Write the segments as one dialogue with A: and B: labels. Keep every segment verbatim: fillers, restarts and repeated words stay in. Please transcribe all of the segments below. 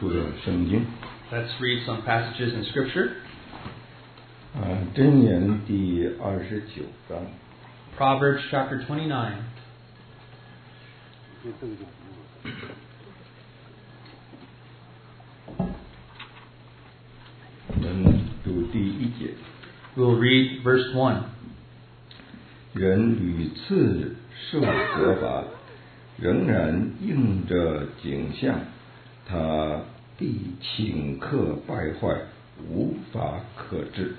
A: 读的圣经。
B: Let's read some passages in Scripture.
A: 啊，箴言第二十九章。
B: Proverbs chapter twenty-nine.
A: 我们读第一节。
B: We'll read verse one.
A: 人屡次受责罚，仍然应着景象，他必顷刻败坏，无法可治。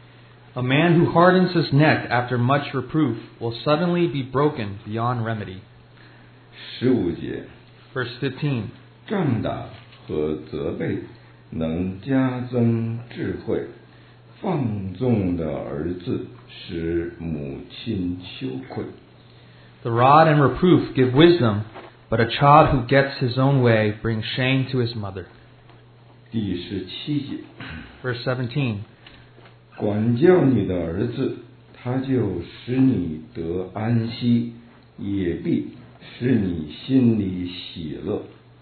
B: A man who hardens his neck after much reproof will suddenly be broken beyond remedy.
A: 十五节。
B: Verse fifteen.
A: 杖打和责备能加增智慧，放纵的儿子使母亲羞愧。
B: The rod and reproof give wisdom, but a child who gets his own way brings shame to his mother.
A: 第十七节。
B: Verse seventeen.
A: 管教你的儿子，他就使你得安息，也必使你心里喜乐。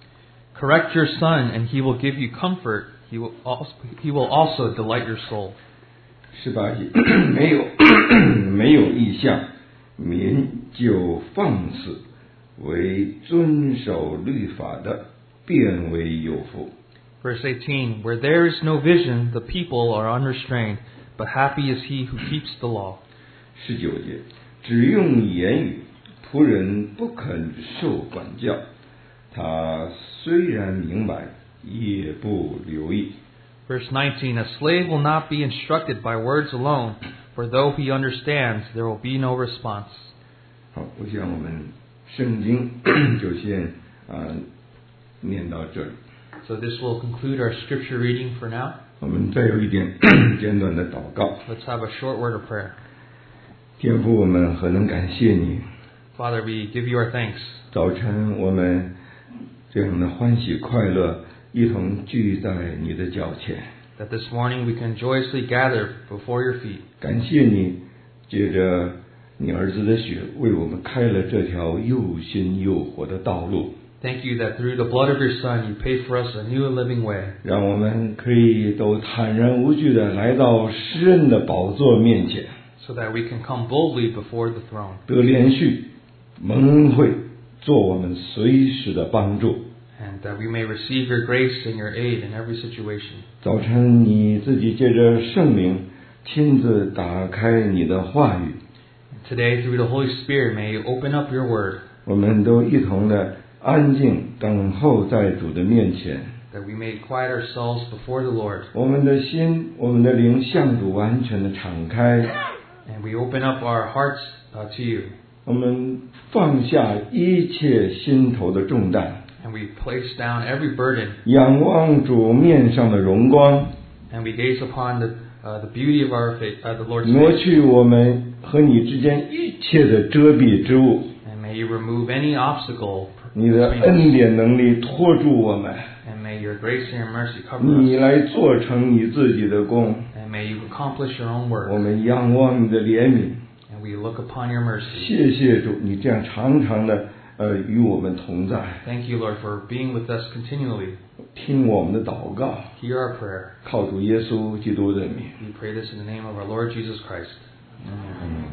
B: Correct your son, and he will give you comfort. He will also, he will also delight your soul.
A: 十八节。没有没有异象，民就放肆；为遵守律法的，便为有福。
B: Verse eighteen. Where there is no vision, the people are unrestrained, but happy is he who keeps the law.
A: 十九节。只用言语，仆人不肯受管教。他虽然明白，也不留意。
B: Verse nineteen. A slave will not be instructed by words alone, for though he understands, there will be no response.
A: 好，我想我们圣经就先啊、呃、念到这里。
B: So this will conclude our scripture reading for now.
A: 我们再有一点简短的祷告。
B: Let's have a short word of prayer.
A: 天父，我们何能感谢你？
B: Father, we give you our thanks.
A: 早晨我们这样的欢喜快乐，一同聚在你的脚前。
B: That this morning we can joyously gather before your feet.
A: 感谢你，借着你儿子的血，为我们开了这条又新又活的道路。
B: Thank you that through the blood of your Son you paid for us a new and living way.
A: 让我们可以都坦然无惧地来到施恩的宝座面前，
B: So that we can come boldly before the throne.
A: 得连续蒙恩惠，做我们随时的帮助。
B: And that we may receive your grace and your aid in every situation.
A: 早晨你自己借着圣灵亲自打开你的话语，
B: Today, through the Holy Spirit, may you open up your word.
A: 我们都一同的安静等候在主的面前。
B: That we may quiet ourselves before the Lord.
A: 我们的心，我们的灵向主完全的敞开。
B: And we open up our hearts uh, to you.
A: 我们放下一切心头的重担，
B: And we place down every burden.
A: 仰望主面上的荣光，
B: And we gaze upon the, uh, the beauty of our faith, uh, the Lord's
A: 挪
B: face.
A: 去我们和你之间一切的遮蔽之物。
B: And may you remove any obstacle
A: 你的
B: between
A: 恩
B: us.
A: 典能力托住我们，
B: And may your grace and your mercy cover
A: 你
B: us.
A: 来做成你自己的功。
B: And may you accomplish your own
A: 我
B: work.
A: 们仰望你的怜悯，
B: And we look upon your mercy.
A: 谢谢主，你这样常常的呃与我们同在，
B: Thank you, Lord, for being with us continually.
A: 听我们的祷告，
B: Hear our prayer.
A: 靠主耶稣基督的名。
B: We pray this in the name of our Lord Jesus Christ. Amen.
A: 嗯，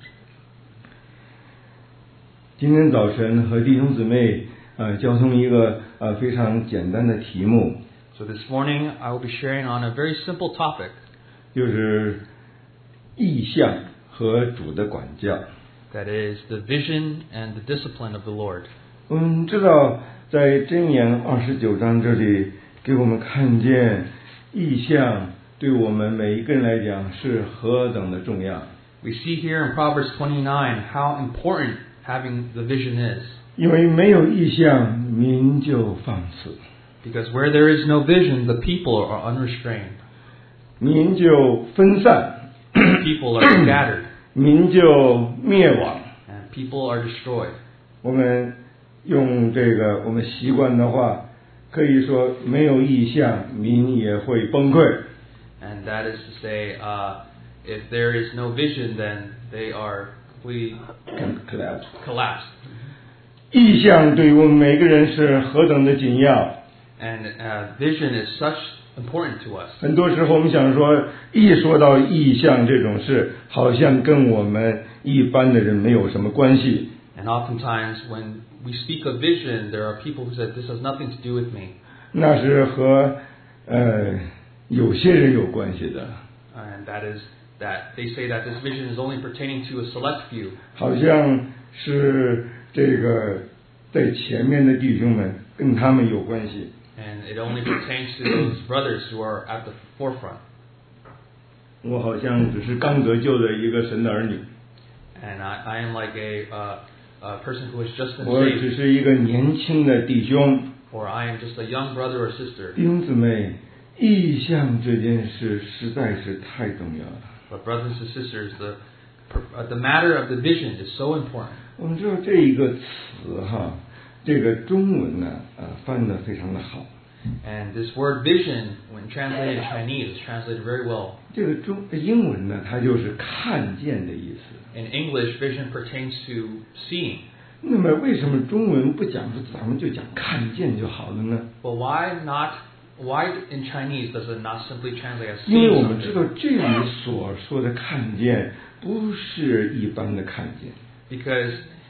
A: 今天早晨和弟兄姊妹呃交通一个呃非常简单的题目，
B: So this morning I will be sharing on a very simple topic.
A: 就是意象和主的管教。
B: That is the vision and the discipline of the Lord.
A: 我们知道在箴言二十九章这里给我们看见意象对我们每一个人来讲是何等的重要。
B: We see here in Proverbs twenty-nine how important having the vision is.
A: 因为没有意象，民就放肆，
B: Because where there is no vision, the people are unrestrained.
A: 民就分散，
B: People are scattered.
A: 民就灭亡。
B: And people are destroyed.
A: 我们用这个我们习惯的话，可以说没有意象，民也会崩溃。
B: And that is to say, uh, if there is no vision, then they are completely collapsed.
A: 意象对于我们每个人是何等的紧要。
B: And uh, vision is such important to us.
A: 很多时候我们想说，一说到意象这种事，好像跟我们一般的人没有什么关系。
B: And oftentimes when we speak of vision, there are people who say, this has nothing to do with me.
A: 那是和呃有些人有关系的。
B: And that is that they say that this vision is only pertaining to a select few.
A: 好像是这个在前面的弟兄们跟他们有关系。
B: And it only pertains to those brothers who are at the forefront.
A: 我好像只是刚得救的一个神的儿女。
B: And I, I am like a, uh, a person who has just been
A: 我
B: saved.
A: 只是一个年轻的弟兄。
B: Or I am just a young brother or sister.
A: 弟兄姊妹，意象这件事实在是太重要了。
B: But brothers and sisters, the uh, the matter of the vision is so important.
A: 我们知道这一个词哈，这个中文呢，呃，翻得非常的好。
B: And this word vision, when translated in Chinese, is translated very well.
A: 这个中英文呢，它就是看见的意思。
B: In English, vision pertains to seeing.
A: 那么为什么中文不讲说咱们就讲看见就好了呢？
B: But why not? Why in Chinese does it not simply translate as
A: 因为
B: seeing
A: 我们知
B: something?
A: 道这里所说的看见不是一般的看见。
B: Because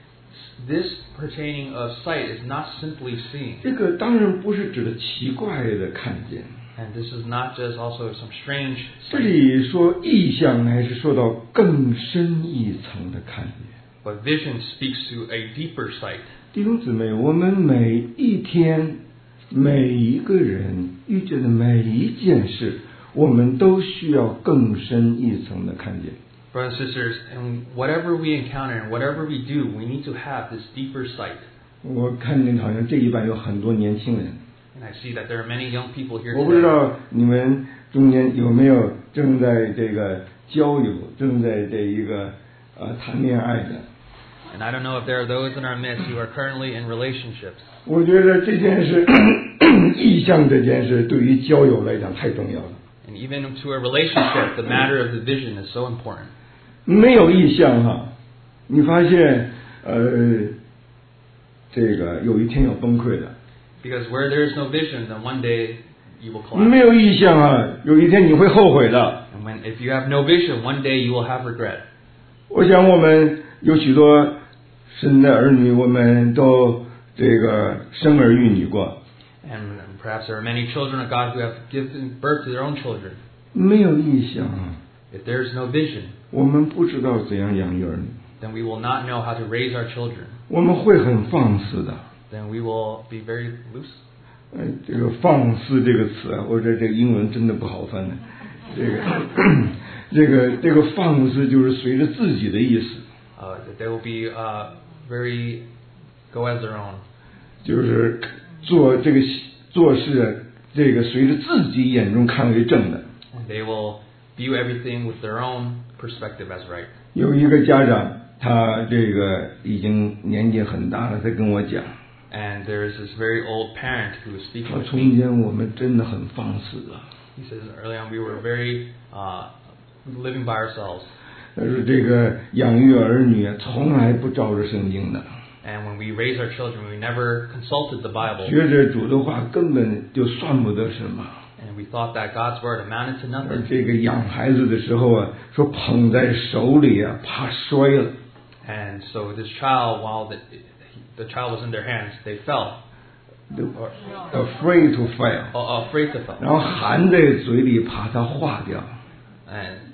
B: this pertaining of sight is not simply seeing.
A: 这个当然不是指的奇怪的看见。
B: And this is not just also some strange
A: 这
B: sight.
A: 里说意象还是说到更深一层的看见。
B: But vision speaks to a deeper sight.
A: 弟兄姊妹，我们每一天每一个人遇见的每一件事，我们都需要更深一层的看见。
B: Brothers and sisters, and whatever we encounter and whatever we do, we need to have this deeper sight.
A: 我看见好像这一班有很多年轻人，
B: And I see that there are many young people here
A: 我不知
B: today.
A: 道你们中间有没有正在这个交友，正在这一个呃谈恋爱的。
B: And I don't know if there are those in our midst who are currently in relationships.
A: 我觉得这件事，意象这件事对于交友来讲太重要了。
B: And even to a relationship, the matter of the vision is so important.
A: 没有意象哈，你发现呃，这个有一天要崩溃的。
B: Because where there is no vision, then one day you will collapse.
A: 没有意象啊，有一天你会后悔的。
B: And when if you have no vision, one day you will have regret.
A: 我想我们有许多神的儿女，我们都这个生儿育女过。
B: And perhaps there are many children of God who have given birth to their own children.
A: 没有意象啊，
B: If there is no vision,
A: 我们不知道怎样养育儿女，
B: then we will not know how to raise our children.
A: 我们会很放肆的。
B: Then we will be very loose.
A: 呃，这个放肆这个词啊，我这这个英文真的不好翻的。这个这个这个放肆就是随着自己的意思，
B: Uh, that they will be uh, very go as their own.
A: 就是做这个做事，这个随着自己眼中看为正的。
B: And they will view everything with their own perspective as right.
A: 有一个家长，他这个已经年纪很大了，他跟我讲，
B: And there is this very old parent who was speaking
A: 他
B: with
A: 从
B: me.
A: 前我们真的很放肆的，
B: He says early on we were very uh, living by ourselves.
A: 但是这个养育儿女从来不照着圣经的，
B: And when we raise our children, we never consulted the Bible.
A: 学着主的话根本就算不得什么。
B: And we thought that God's word amounted to
A: 而
B: nothing.
A: 这个养孩子的时候啊，说捧在手里啊，怕摔了。
B: And so this child, while the, the child was in their hands, they fell.
A: Afraid to fail，
B: Uh, afraid to fall.
A: 然后含在嘴里，怕它化掉。
B: And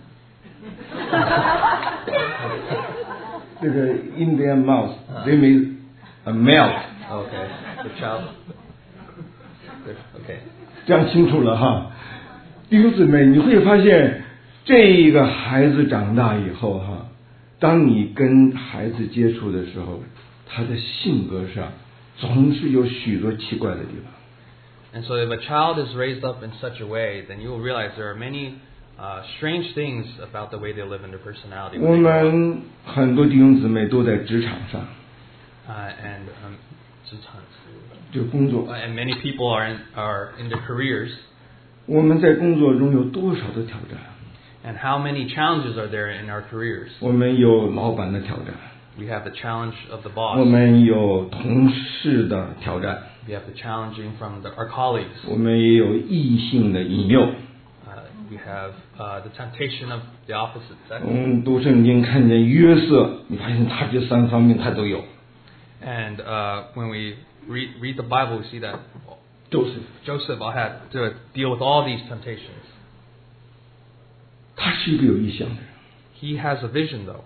A: 这个 in their mouth they may melt。
B: okay, the child. Okay.
A: 这样清楚了哈，弟兄姊妹，你会发现这个孩子长大以后哈，当你跟孩子接触的时候，他的性格上总是有许多奇怪的地方。
B: And so if a child is raised up in such a way, then you will realize there are many uh, strange things about the way they live in their personality.
A: 我
B: when they grow up.
A: 们很多弟兄姊妹都在职场上，
B: Uh, and um, 职场
A: 就工作。
B: Uh, and many people are in, are in their careers.
A: 我们在工作中有多少的挑战？
B: And how many challenges are there in our careers?
A: 我们有老板的挑战，
B: We have the challenge of the
A: 我
B: boss.
A: 们有同事的挑战，
B: We have the challenging from the, our colleagues.
A: 我们也有异性的引诱。
B: Uh, we have uh, the temptation of the opposite sex.
A: 嗯，读圣经看见约瑟，你发现他这三方面他都有。
B: And uh, when we read, read the Bible, we see that
A: Joseph
B: Joseph had to deal with all these temptations.
A: 他是一个有意向的人。
B: He has a vision, though.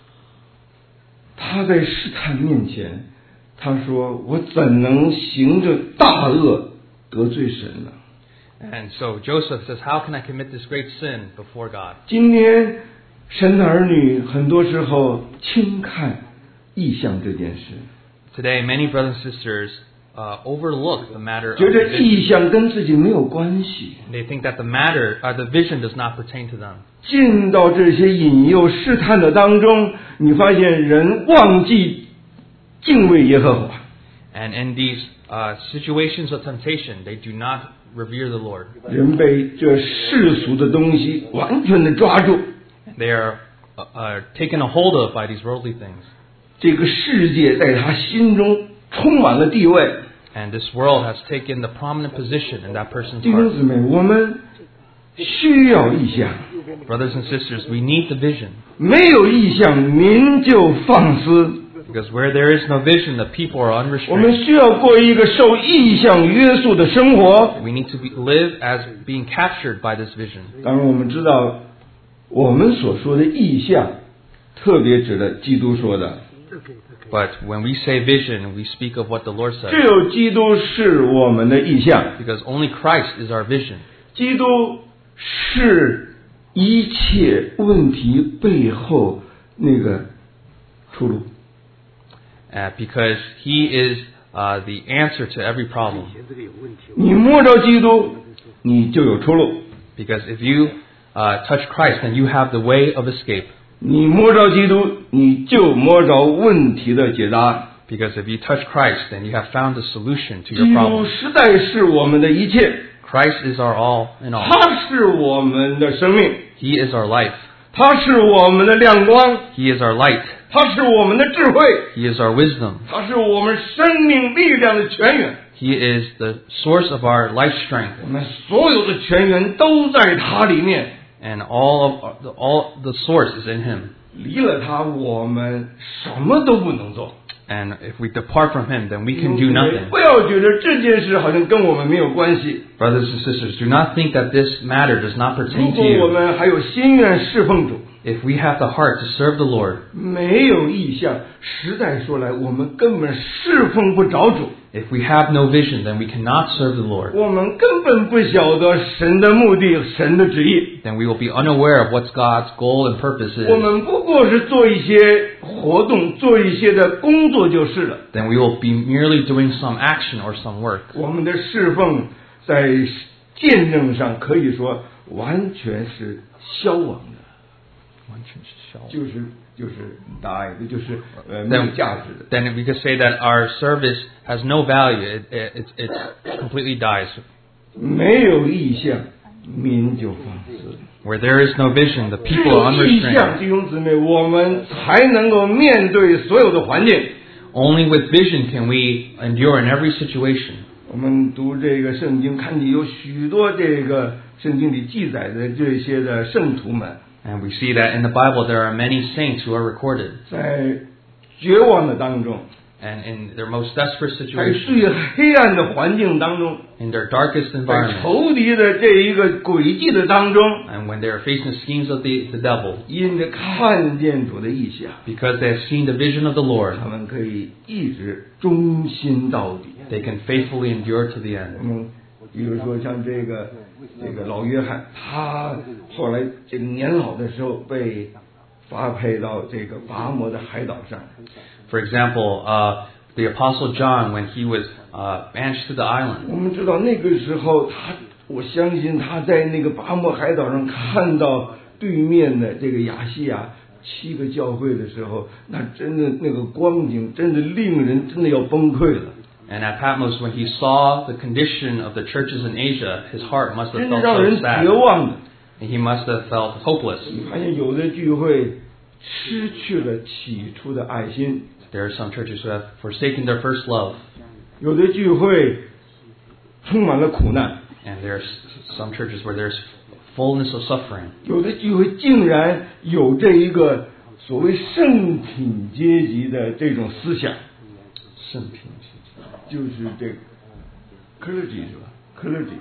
A: 他在试探面前，他说：“我怎能行这大恶得罪神呢？”
B: And so Joseph says, "How can I commit this great sin before God?"
A: 今天神的儿女很多时候轻看意向这件事。
B: Today, many brothers and sisters uh, overlook the matter of
A: 觉得
B: vision.
A: 意向跟自己没有关系。
B: They think that the matter, uh, the vision, does not pertain to them.
A: 进到这些引诱试探的当中，你发现人忘记敬畏耶和华。
B: And in these uh, situations of temptation, they do not revere the Lord.
A: 人被这世俗的东西完全的抓住，
B: They are uh, uh, taken a hold of by these worldly things.
A: 这个世界在他心中充满了地位。
B: And this world has taken the prominent position in that person's
A: 弟兄
B: heart.
A: 姊妹，我们需要意向，
B: Brothers and sisters, we need the vision.
A: 没有意向，民就放肆。
B: Because where there is no vision, the people are
A: 我们
B: unrestrained.
A: 需要过一个受意向约束的生活。
B: We need to be, live as being captured by this vision.
A: 当然，我们知道我们所说的意向，特别指的基督说的，
B: But when we say vision, we speak of what the Lord
A: 只
B: says.
A: 有基督是我们的意向，
B: Because only Christ is our vision.
A: 基督是一切问题背后那个出路。
B: Uh, because He is uh, the answer to every problem.
A: 你摸着基督，你就有出路；
B: Because if you uh, touch Christ, then you have the way of escape.
A: 你摸着基督，你就摸着问题的解答。
B: Because if you touch Christ, then you have found the solution to
A: 基
B: your
A: 督
B: problem.
A: 实在是我们的一切，
B: Christ is our all in all.
A: 他是我们的生命，
B: He is our life.
A: 他是我们的亮光，
B: He is our light.
A: 他是我们的智慧，
B: He is our wisdom.
A: 他是我们生命力量的泉源。
B: He is the source of our life strength.
A: 我们所有的泉源都在他里面，
B: And all of the, all the source is in Him.
A: 离了他，我们什么都不能做。
B: And if we depart from Him, then we can do nothing.
A: 不要觉得这件事好像跟我们没有关系。
B: Brothers and sisters, do not think that this matter does not
A: 如
B: pertain to
A: 果我
B: you.
A: 们还有心愿侍奉主，
B: If we have the heart to serve the Lord,
A: 没有意向，实在说来，我们根本侍奉不着主。
B: if we have no vision, then we cannot serve the Lord.
A: 我们根本不晓得神的目的、神的旨意。
B: Then we will be unaware of what God's goal and purpose
A: 我
B: is.
A: 们不过是做一些活动、做一些的工作就是了。
B: Then we will be merely doing some action or some work.
A: 我们的侍奉在见证上可以说完全是消亡的，就是就是 die 的，就是呃没有价值的。
B: Then we could say that our service has no value. It, it, it, it completely dies.
A: 没有意向，民就放肆。
B: Where there is no vision, the
A: 只
B: people are
A: 有意向，
B: unrestrained.
A: 弟兄姊妹，我们才能够面对所有的环境。
B: Only with vision can we endure in every situation.
A: 我们读这个圣经，看见有许多这个圣经里记载的这些的圣徒们，
B: And we see that in the Bible there are many saints who are recorded.
A: 在绝望的当中，
B: And in their most desperate
A: 在
B: situation,
A: 最黑暗的环境当中，
B: in their darkest
A: 在
B: environment,
A: 仇敌的这一个诡计的当中，
B: and when they are facing the schemes of the, the devil,
A: 因着看见主的意象，
B: because they have seen the vision of the Lord,
A: 他们可以一直忠心到底。
B: they can faithfully endure to the end.
A: 我们比如说像这个这个老约翰，他后来这个年老的时候被发配到这个拔摩的海岛上。
B: For example, uh, the Apostle John, when he was uh, banished to the island,
A: 我们知道那个时候他，我相信他在那个拔摩海岛上看到对面的这个亚细亚七个教会的时候，那真的那个光景真的令人真的要崩溃了。
B: and at Patmos, when he saw the condition of the churches in Asia, his heart must have
A: 真的
B: felt
A: 让人
B: so sad,
A: 绝望的。
B: and he must have felt hopeless.
A: 你发现有的聚会失去了起初的爱心，
B: There are some churches who have forsaken their first love.
A: 有的聚会充满了苦难，
B: And there's some churches where there's fullness of suffering.
A: 有的聚会竟然有这一个所谓圣品阶级的这种思想，
B: 圣品阶级
A: 就是这个 clergy 是吧 ？clergy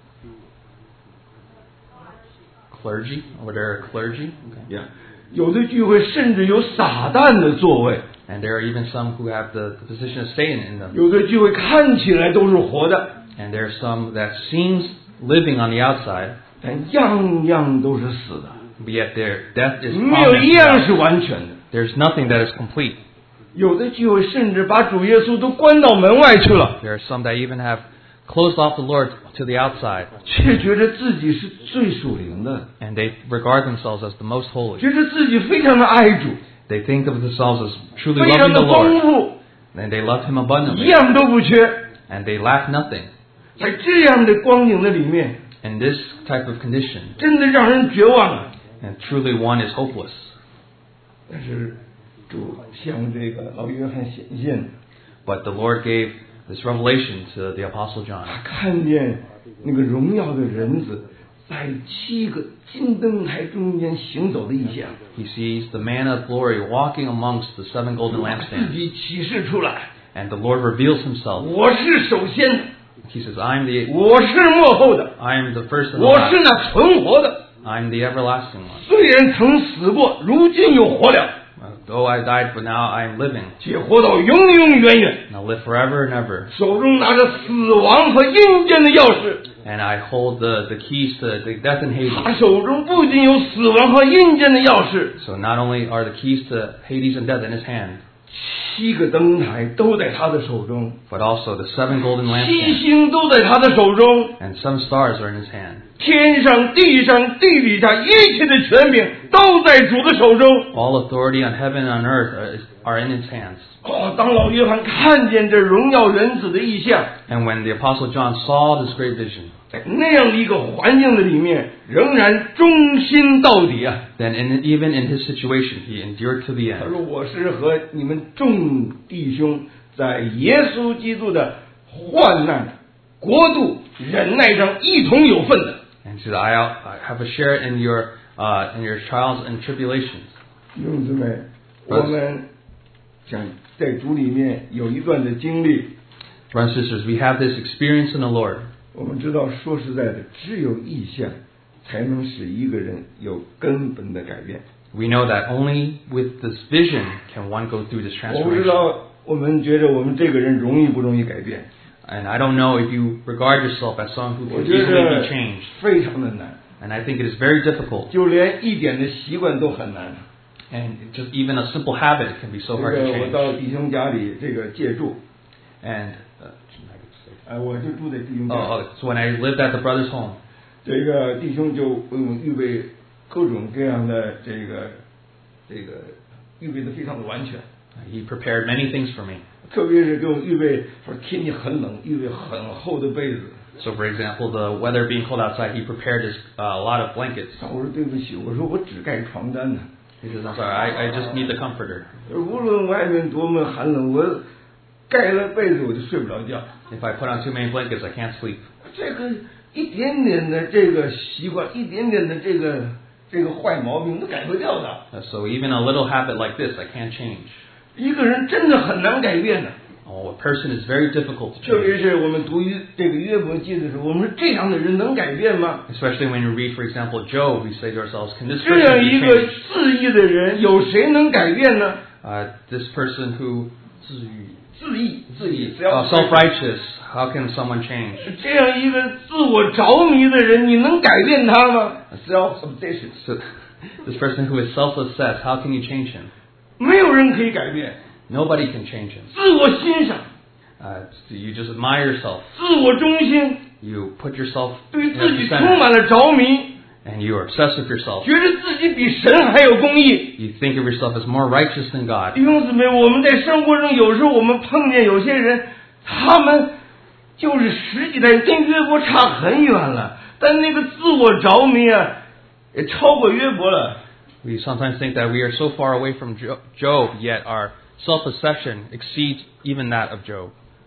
B: Clergy? Or there are clergy? Okay.
A: 呀，有的聚会甚至有撒旦的座位，
B: And there are even some who have the, the position of Satan in them.
A: 有的聚会看起来都是活的，
B: And there are some that seems living on the outside,
A: 但样样都是死的，
B: but yet their death is
A: 没有一
B: promised.
A: 样是完全的。
B: There's nothing that is complete.
A: 有的聚会甚至把主耶稣都关到门外去了，
B: There are some that even have closed off the Lord to the outside,
A: 却觉得自己是最属灵的，
B: and they regard themselves as the most holy.
A: 觉得自己非常的爱主，
B: They think of themselves as truly
A: 非常
B: loving
A: 的
B: the
A: 丰
B: Lord,
A: 富，
B: and they love Him
A: 一
B: abundantly,
A: 样都不缺。
B: and they lack nothing.
A: 在这样的光景的里面，
B: In this type of condition,
A: 真的让人绝望啊！
B: and truly one is hopeless.
A: 但是主向这个老约翰显现，
B: But the Lord gave this revelation to the Apostle John.
A: 他看见那个荣耀的人子在七个金灯台中间行走的异象，
B: He sees the man of glory walking amongst the seven golden
A: 自
B: lampstands,
A: 己启示出来，
B: and the Lord reveals Himself.
A: 我是首先的，
B: He says, "I am the
A: 我是幕后的，
B: I am the first and the
A: 我是
B: last.
A: 那存活的。
B: I am the everlasting one.
A: 虽然曾死过，如今又活了，
B: Uh, Though I died, but now I am living,
A: 且活到永永远远。
B: and I'll live forever and ever.
A: 手中拿着死亡和阴间的钥匙，
B: And I hold the, the keys to the death and
A: 他
B: Hades.
A: 手中不仅有死亡和阴间的钥匙，
B: So not only are the keys to Hades and death in His hand,
A: 七个灯台都在他的手中，
B: but also the seven golden
A: 七
B: lampstands
A: 星都在他的手中，
B: and some stars are in His hand.
A: 天上、地上、地底下一切的权柄都在主的手中。
B: All authority on heaven and on earth are, are in His hands.
A: 哦，当老约翰看见这荣耀人子的异象，
B: And when the Apostle John saw this great vision,
A: 在那样的一个环境的里面，仍然忠心到底啊！
B: then in, even in his situation, he endured to the
A: 他
B: end.
A: 说：“我是和你们众弟兄在耶稣基督的患难、国度、忍耐上一同有份的。”
B: And he said, I, I have a share in your, uh, in your trials and tribulations.
A: 弟兄姊妹，我们想在主里面有一段的经历，
B: Brothers and sisters, we have this experience in the Lord.
A: 我们知道，说实在的，只有意象才能使一个人有根本的改变。
B: We know that only with this vision can one go through this
A: 我不知
B: transformation.
A: 道我们觉得我们这个人容易不容易改变？
B: And I don't know if you regard yourself as someone who
A: 我
B: can
A: 觉
B: easily
A: 得
B: be changed.
A: 非常的难，
B: And I think it is very difficult.
A: 就连一点的习惯都很难。
B: And just even a simple habit can be so
A: 这
B: hard
A: 个
B: to
A: 我
B: change.
A: 到弟兄家里这个借住，
B: And, uh,
A: 哎，我就住在弟兄家。
B: oh, oh, so when I lived at the brother's home,
A: 这个弟兄就为我们预备各种各样的这个这个预备的非常的完全，
B: he prepared many things for me.
A: 特别是给我们预备，说天气很冷，预备很厚的被子。
B: So, for example, the weather being cold outside, he prepared us uh, a lot of blankets.
A: 我说对不起，我说我只盖床单呢。
B: He says, I'm sorry, I, I just need the comforter.
A: 无论外面多么寒冷，我盖了被子我就睡不着觉。
B: If I put on too many blankets, I can't sleep.
A: 这个一点点的这个习惯，一点点的这个这个坏毛病都改不掉的。
B: Uh, so even a little habit like this, I can't change.
A: 一个人真的很难改变的。
B: Oh, a person is very difficult to
A: 特别
B: change.
A: 是我们读约这个约伯记的时候，我们说这样的人能改变吗？
B: Especially when you read, for example, Job, we say to ourselves, can this
A: 这样
B: person
A: 一
B: be
A: 个
B: changed?
A: 自义的人，有谁能改变呢？
B: Uh, this person who
A: 自义，自义，只要
B: uh, self-righteous, how can someone change?
A: 这样一个自我着迷的人，你能改变他吗 ？Self-obsession，
B: So, this person who is self-obsessed, how can you change him?
A: 没有人可以改变。
B: Nobody can change him.
A: 自我欣赏，
B: Uh, so you just admire yourself.
A: 自我中心，
B: You put yourself
A: 对
B: in
A: 自己
B: the
A: 充
B: center,
A: 满了着迷，
B: and you are obsessed with yourself.
A: 觉得自己比神还有公义。
B: You think of yourself as more righteous than God.
A: 弟兄姊妹，我们在生活中有时候我们碰见有些人，他们就是实际在跟约伯差很远了，但那个自我着迷啊，也超过约伯了。
B: We sometimes think that we are so far away from Jo- Job, yet our self-obsession exceeds even that of Job.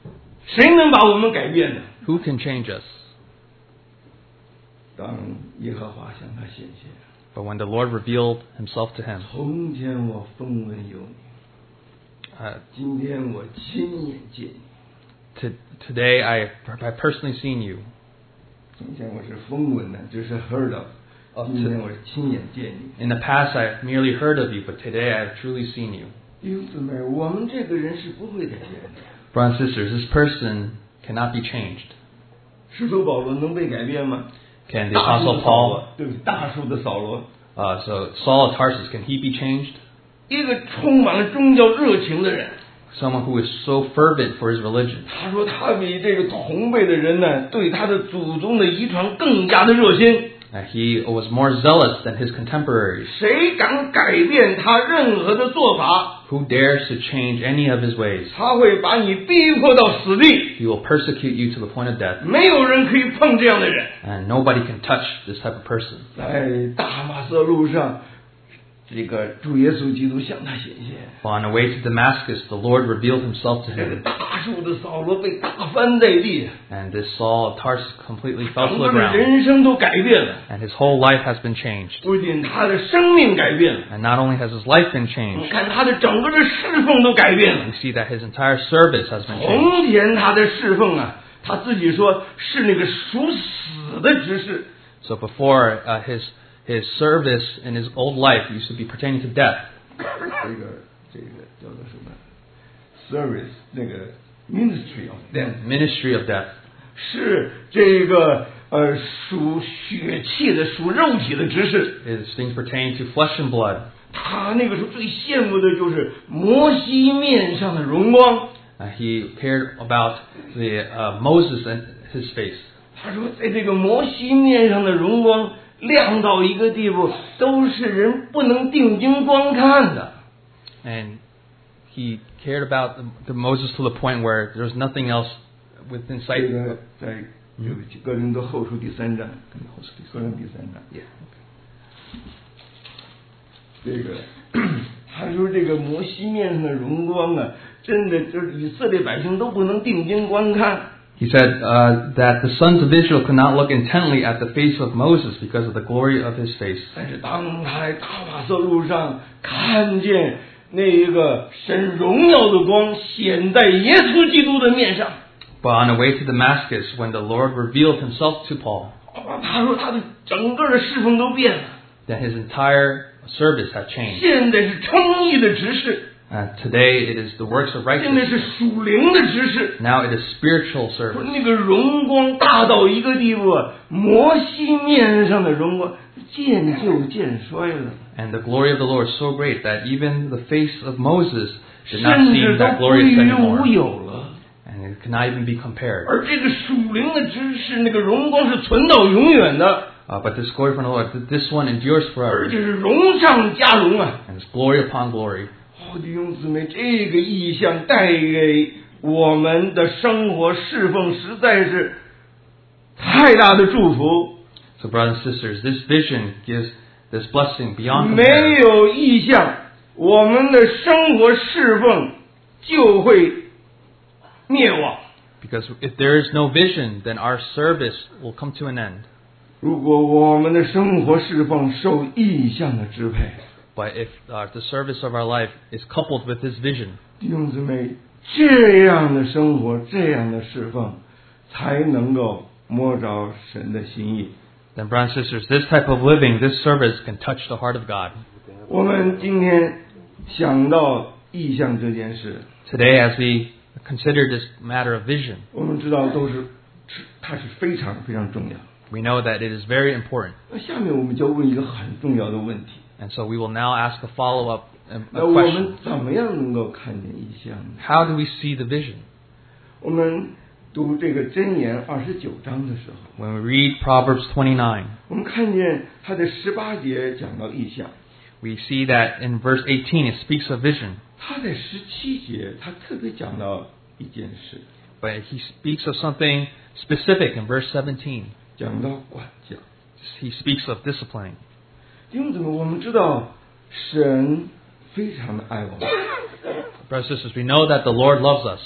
A: 谁能把我们改变呢？
B: Who can change us?
A: 当耶和华向他显现，
B: But when the Lord revealed himself to him,
A: 从前我风闻有你，
B: uh,
A: 今天我亲眼见你。
B: to, today I have personally seen you.
A: 从前我是风闻的，只是 heard of。 今天我是亲眼见你。
B: In the past I've merely heard of you, but today I've truly seen you.
A: 弟兄姊妹，我们这个人是不会改变的。
B: Brothers and sisters, this person cannot be changed.
A: 使徒保罗能被改变吗？
B: Can the
A: 大数
B: Apostle
A: 的扫罗
B: Paul,
A: 对不对？大数的扫罗，
B: uh, so Saul of Tarsus, can he be changed?
A: 一个充满了宗教热情的人，
B: Someone who is so fervent for his religion.
A: 他说他比这个同辈的人呢，对他的祖宗的遗传更加的热心。
B: Uh, he was more zealous than his contemporaries.
A: 谁敢改变他任何的做法，
B: Who dares to change any of his ways?
A: 他会把你逼迫到死地。
B: He will persecute you to the point of death.
A: 没有人可以碰这样的人。
B: And nobody can touch this type of person.
A: 在大马色路上，这个主耶稣基督向他显现。
B: But on the way to Damascus, the Lord revealed himself to
A: 这个
B: him.
A: 大树的扫罗被打翻在地，
B: And this Saul of Tarsus completely fell
A: 整
B: to
A: 个
B: the
A: 的
B: ground.
A: 人生都改变了，
B: And his whole life has been changed.
A: 不仅他的生命改变了，
B: And not only has his life been
A: 你
B: changed,
A: 看他的整个的侍奉都改变了
B: we。see that his entire service has been changed.
A: 从前他的侍奉啊，他自己说是那个属死的执事，
B: So before uh, his his service in his old life used to be pertaining to death.
A: 这个这个叫做什么 service 那个 ministry of death，
B: Ministry of death.
A: 是这个呃属血气的、属肉体的执事。
B: Is things pertaining to flesh and blood.
A: 他那个时候最羡慕的就是摩西面上的荣光。
B: Uh, he cared about the uh, Moses and his face.
A: 他说，在这个摩西面上的荣光亮到一个地步，都是人不能定睛观看的。
B: And he cared about the, the Moses to the point where there was nothing else within
A: 这
B: sight.
A: 个在对不起，哥林多后书第三章，哥林多第三章。
B: Yeah.
A: 这个他说这个摩西面上的荣光啊，真的就是以色列百姓都不能定睛观看。
B: He said uh, that the sons of Israel could not look intently at the face of Moses because of the glory of his face.
A: 但是当他在大马色路上看见那一个神荣耀的光显在耶稣基督的面上，
B: But on the way to Damascus, when the Lord revealed himself to Paul,
A: 他说他的整个的侍奉都变了。
B: that his entire service had changed.
A: 现在是称义的执事，
B: Uh, today it is the works of
A: 现在是
B: righteousness.
A: 属灵的执事。
B: Now it is spiritual
A: 说
B: service.
A: 那个荣光大到一个地步啊，摩西面上的荣光渐就渐衰了，
B: And the glory of the Lord is so great that even the face of Moses did
A: 甚
B: not
A: 至
B: seem
A: 都
B: that
A: 归
B: glorious
A: 于
B: anymore.
A: 无有了。
B: And it cannot even be compared.
A: 而这个属灵的知识，那个荣光是存到永远的，
B: Uh, but this glory from the Lord, th- this one endures
A: 而
B: forever.
A: 且是荣上加荣啊！
B: And it's glory upon glory.
A: 好弟兄姊妹，这个意象带给我们的生活侍奉实在是太大的祝福。
B: So brothers and sisters, this vision gives this blessing beyond
A: 没
B: compare.
A: 有意象，我们的生活侍奉就会灭亡。
B: Because if there is no vision, then our service will come to an end.
A: 如果我们的生活侍奉受意象的支配，
B: But if uh, the service of our life is coupled with this vision,
A: 弟兄姊妹，这样的生活，这样的侍奉，才能够摸着神的心意。
B: then brothers and sisters, this type of living, this service can touch the heart of God.
A: 我们今天想到意象这件事，
B: Today, as we consider this matter of vision,
A: 我们知道都是是它是非常非常重要。
B: we know that it is very important.
A: 那下面我们就要问一个很重要的问题：
B: And so we will now ask a follow-up um,
A: 那
B: a
A: 我们
B: question.
A: 怎么样能够看见意象呢？
B: How do we see the vision?
A: 我们读这个箴言二十九章的时候，
B: When we read Proverbs twenty-nine,
A: 我们看见它的十八节讲到意象，
B: we see that in verse eighteen it speaks of vision.
A: 它在十七节它特别讲到一件事，
B: But he speaks of something specific in verse seventeen.
A: 讲到管教。
B: He speaks of disciplining.
A: 弟兄姊妹，我们知道神非常的爱我们，
B: Brothers and sisters, we know that the Lord loves us.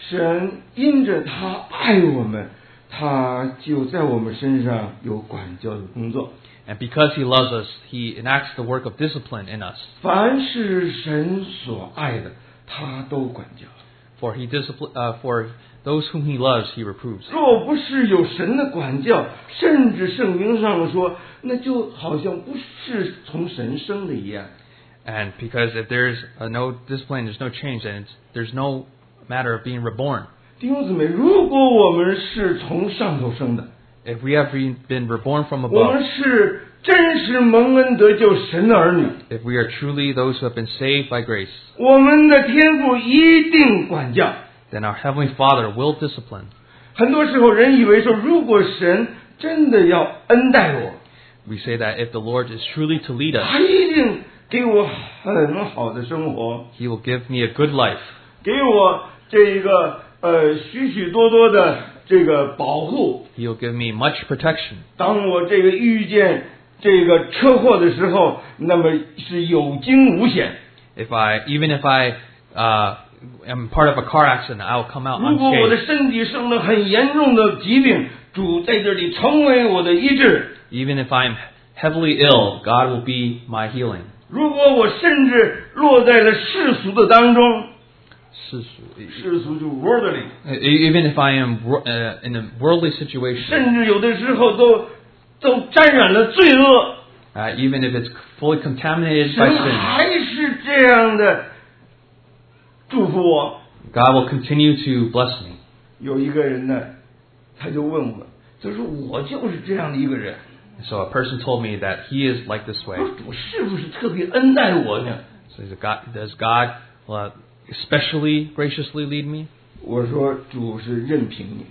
A: 神因着他爱我们，他就在我们身上有管教的工作。
B: And because He loves us, He enacts the work of discipline in us.
A: 凡是神所爱的，他都管教。
B: For He discipline, uh, for those whom He loves, He reproves.
A: 若不是有神的管教，甚至圣经上说，那就好像不是从神生的一样。
B: And because if there's uh, no discipline, there's no change, and it's, there's no matter of being reborn.
A: 弟兄姊妹，如果我们是从上头生的，
B: If we have been reborn from
A: 我
B: above,
A: 们是真实蒙恩得救神的儿女，
B: if we are truly those who have been saved by grace,
A: 我们的天父一定管教。
B: then our Heavenly Father will discipline.
A: 很多时候人以为说，如果神真的要恩待我，
B: We say that if the Lord is truly to lead
A: 他
B: us,
A: 一定给我很好的生活，
B: He will give me a good life.
A: 给我这个呃许许多多的这个保护。
B: He will give me much protection.
A: 当我这个遇见这个车祸的时候，那么是有惊无险。
B: If I, even if I uh, am part of a car accident, I will come out
A: 如果我的
B: unscathed.
A: 身体生了很严重的疾病，主在这里成为我的医治。
B: Even if I'm heavily ill, God will be my healing.
A: 如果我甚至落在了世俗的当中，世俗就 worldly，
B: Even if I am uh, in a worldly situation,
A: 甚至有的时候都都沾染了罪恶，
B: uh, even if it's fully contaminated
A: 神
B: by sin,
A: 还是这样的祝福我。
B: God will continue to bless me.
A: 有一个人呢，他就问我，他说我就是这样的一个人，
B: So a person told me that he is like this way.
A: 我说主是不是特别恩待我呢？
B: So is it God, does God uh, especially graciously lead me?
A: 我说主是任凭你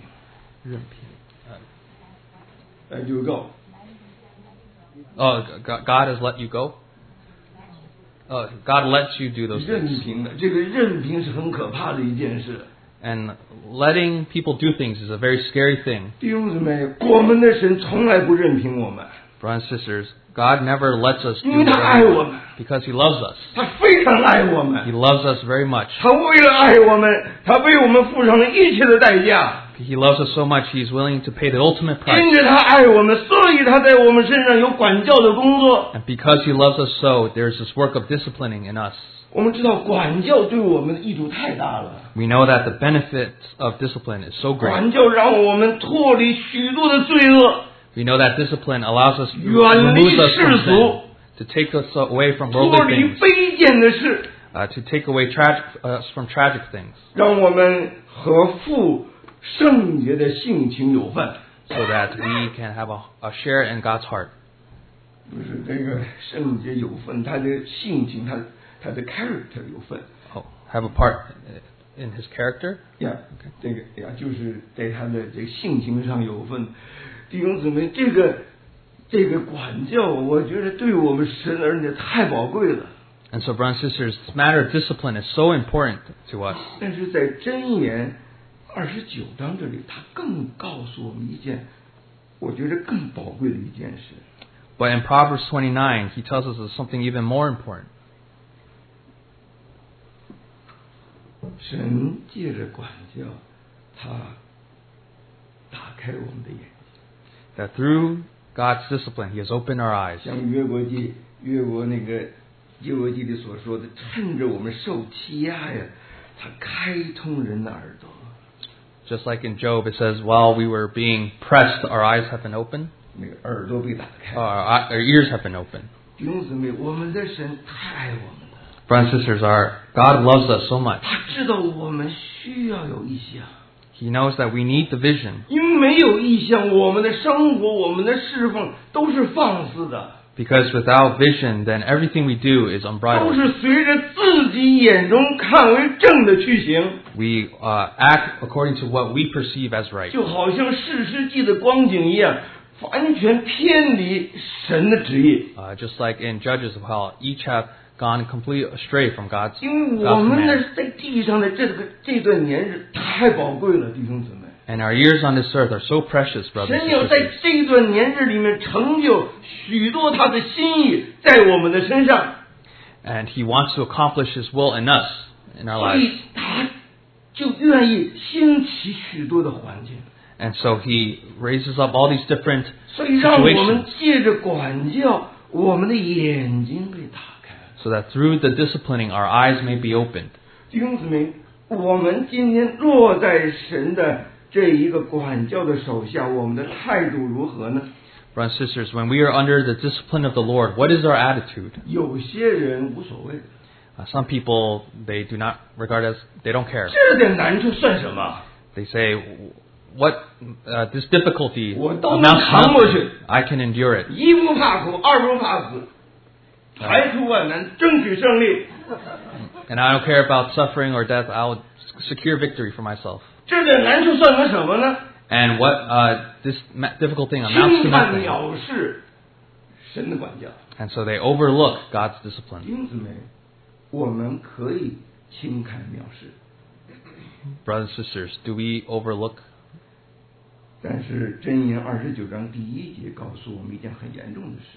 A: ，let you go。
B: Oh, God God has let you go? Uh, God lets you do those
A: 任
B: things.
A: 凭的，这个任凭是很可怕的一件事。
B: And letting people do things is a very scary thing.
A: 弟兄姊妹，我们的神从来不任凭我们，
B: Brothers and sisters, God never lets us
A: 因
B: do
A: 为他爱
B: whatever
A: 我们，
B: because He loves us.
A: 他非常爱我
B: He
A: 们，
B: loves us very much.
A: 他为了爱我们，他为我们付上了一切的代价。
B: He loves us so much, He's willing to pay the ultimate
A: 因
B: price.
A: 着他爱我们，所以他在我们身上有管教的工作。
B: And because He loves us so, there's this work of disciplining in us.
A: 我们知道管教对我们的益处太大了，
B: We know that the benefits of discipline is so great.
A: 管教让我们脱离许多的罪恶，
B: We know that discipline allows us to
A: 远离
B: remove us
A: 世
B: from
A: 俗，
B: sin, to take us away from
A: 脱
B: worldly
A: 离
B: things,
A: 卑贱的事，
B: uh, to take away tragic, us from tragic things,
A: 让我们和父圣洁的性情有份。
B: so that we can have a, a share in God's heart.
A: 不是这个圣洁有份，他的性情，他他的 character 有份。
B: Oh, have a part in His character.
A: 呀，这个呀，就是在他的这个性情上有份。弟兄姊妹，这个这个管教，我觉得对我们神儿女太宝贵了。
B: And so, brothers and sisters, this matter of discipline is so important to us.
A: 但是在箴言二十九章这里，他更告诉我们一件，我觉得更宝贵的一件事。
B: But in Proverbs twenty-nine, He tells us of something even more important.
A: 神借着管教，他打开我们的眼睛。
B: That through God's discipline, He has opened our eyes.
A: 像约国记，约国那个约国记里所说的，趁着我们受欺压呀，他开通人的耳朵。
B: Just like in Job, it says, while we were being pressed, our eyes have been opened,
A: 那个耳朵被打开。
B: our, our ears have been opened.
A: 弟兄姊妹，我们的神太爱我们了，
B: Brothers and sisters, our God loves us so much.
A: 他知道我们需要有意向，
B: He knows that we need the vision.
A: 因为没有意向，我们的生活、我们的侍奉都是放肆的，
B: Because without vision, then everything we do is
A: 都
B: unbridled.
A: 是随着自己眼中看为正的去行，
B: We uh, act according to what we perceive as right.
A: 就好像士师记的光景一样，完全偏离神的旨意。
B: Uh, just like in Judges, of how each have gone completely astray from God's,
A: 因为
B: God's
A: 我们
B: command.
A: 的在地上的这个这段年日太宝贵了，弟兄姊妹。
B: And our years on this earth are so precious, brothers
A: 神
B: and
A: 要在
B: sisters.
A: 这段年日里面成就许多他的心意在我们的身上，
B: And He wants to accomplish His will in us, in our
A: 所
B: lives.
A: 以他就愿意兴起许多的环境。
B: And so he raises up all these different
A: 所以让我们
B: situations
A: 借着管教，我们的眼睛被打开。
B: so that through the disciplining our eyes may be opened.
A: 弟兄姊妹，我们今天落在神的这一个管教的手下，我们的态度如何呢？
B: Brothers and sisters, when we are under the discipline of the Lord, what is our attitude?
A: 有些人无所谓，
B: Uh, some people, they do not regard as, they don't care.
A: 这点难处算什么？
B: They say, what, uh, this difficulty
A: 我都能
B: amounts
A: 扛过去。
B: nothing. I can endure it.
A: 一不怕苦，二不怕死，排除万难，争取胜利。
B: And I don't care about suffering or death. I'll secure victory for myself.
A: 这点难处算成什么呢？
B: And what uh, this ma- difficult thing amounts
A: 轻
B: to
A: 看
B: nothing.
A: 藐视神的管教。
B: And so they overlook God's discipline.
A: 弟兄姊妹，我们可以轻看藐视，
B: Brothers and sisters, do we overlook?
A: 但是箴言二十九章第一节告诉我们一件很严重的事：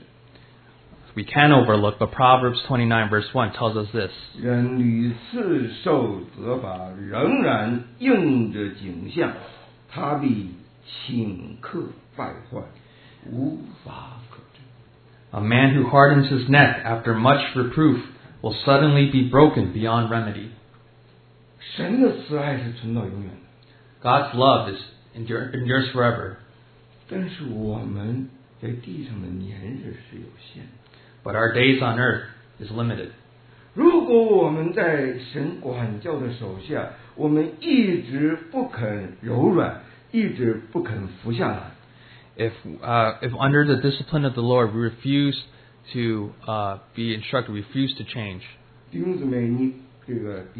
B: We can overlook, but Proverbs twenty-nine verse one tells us this.
A: 人屡次受责罚，仍然应着景象，他必顷刻败坏，无法可治。
B: A man who hardens his neck after much reproof will suddenly be broken beyond remedy.
A: 神的慈爱是存到永远的，
B: God's love is endure, endures forever,
A: 但是我们在地上的年日是有限的。
B: but our days on earth is limited.
A: 如果我们在神管教的手下，我们一直不肯柔软，一直不肯服下来，
B: If uh, if under the discipline of the Lord we refuse to uh, be instructed, we refuse to change,
A: 弟兄姊妹，你这个 be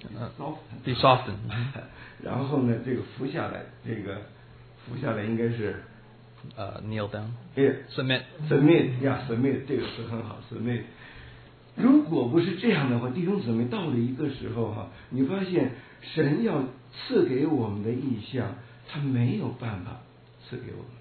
B: be softened,
A: 然后呢，这个服下来，这个服下来应该是
B: uh, kneel down,
A: 哎
B: submit.
A: submit 呀 submit 这个词很好 submit。如果不是这样的话，弟兄姊妹到了一个时候哈、你发现神要赐给我们的意象，他没有办法赐给我们。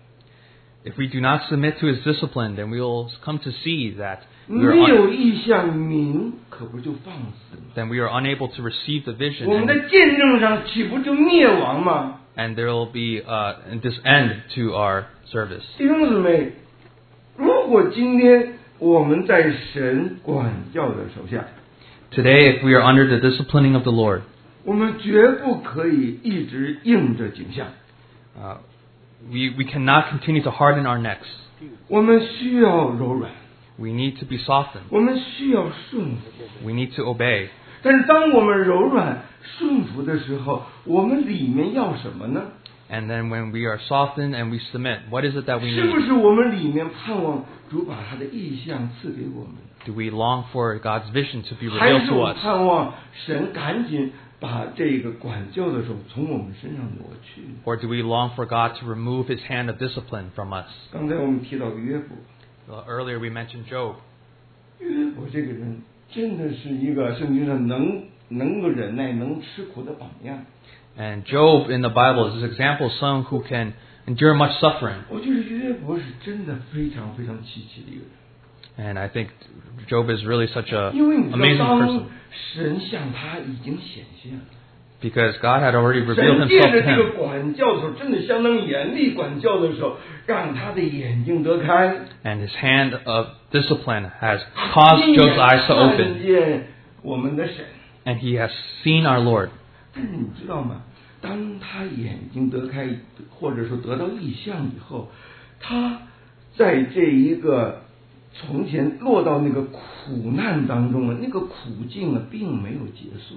B: If we do not submit to His discipline, then we will come to see that we
A: 没
B: are un-
A: 有意象，民可不就放肆吗？
B: then we are unable to receive the vision,
A: 我们
B: and,
A: 的见证上岂不就灭亡吗？
B: and there will be uh, this end to our service.
A: 弟兄姊妹，如果今天我们在神管教的手下，
B: Today, if we are under the disciplining of the Lord,
A: 我们绝不可以一直应着景象，
B: uh, we we cannot continue to harden our necks.
A: 我们需要柔软，
B: We need to be softened.
A: 我们需要顺服。
B: We need to obey.
A: 但是当我们柔软顺服的时候，我们里面要什么呢？
B: And then when we are softened and we submit, what is it that we
A: 是不
B: need?
A: 是我们里面盼望主把他的意象赐给我们？
B: Do we long for God's vision to be
A: 还
B: revealed
A: 是
B: to
A: 我
B: us?
A: 盼望神赶紧把这个管教的手从我们身上挪去？
B: Or do we long for God to remove His hand of discipline from us?
A: 刚才我们提到约伯，
B: Uh, earlier we mentioned Job.
A: 约伯这个人真的是一个圣经上能能够忍耐、能吃苦的榜样。
B: And Job in the Bible is an example of someone who can endure much suffering.
A: 我觉得约伯是真的非常非常奇奇的一个人。
B: And I think Job is really such a
A: 因为你知道，
B: amazing
A: 当
B: person.
A: 神向他已经显现了，
B: Because God had already revealed
A: 神借
B: Himself
A: 着
B: to
A: 这个
B: him.
A: 管教的时候，真的相当严厉管教的时候，让他的眼睛得开，
B: And His hand of discipline has caused Job's eyes to
A: 看
B: open.
A: 见我们的神。
B: And he has seen our Lord.
A: 但是你知道吗？当他眼睛得开，或者说得到异象以后，他在这一个从前落到那个苦难当中了，那个苦境啊，并没有结束。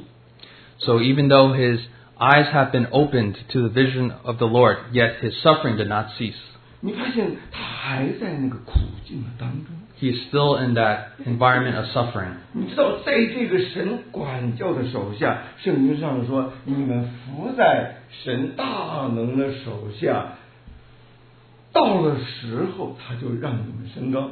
B: So even though his eyes have been opened to the vision of the Lord, yet his suffering did not cease.
A: 你发现他还在那个苦境的当中。
B: He is still in that environment of suffering.
A: 你知道，在这个神管教的手下，圣经上说，你们伏在神大能的手下，到了时候，他就让你们升高。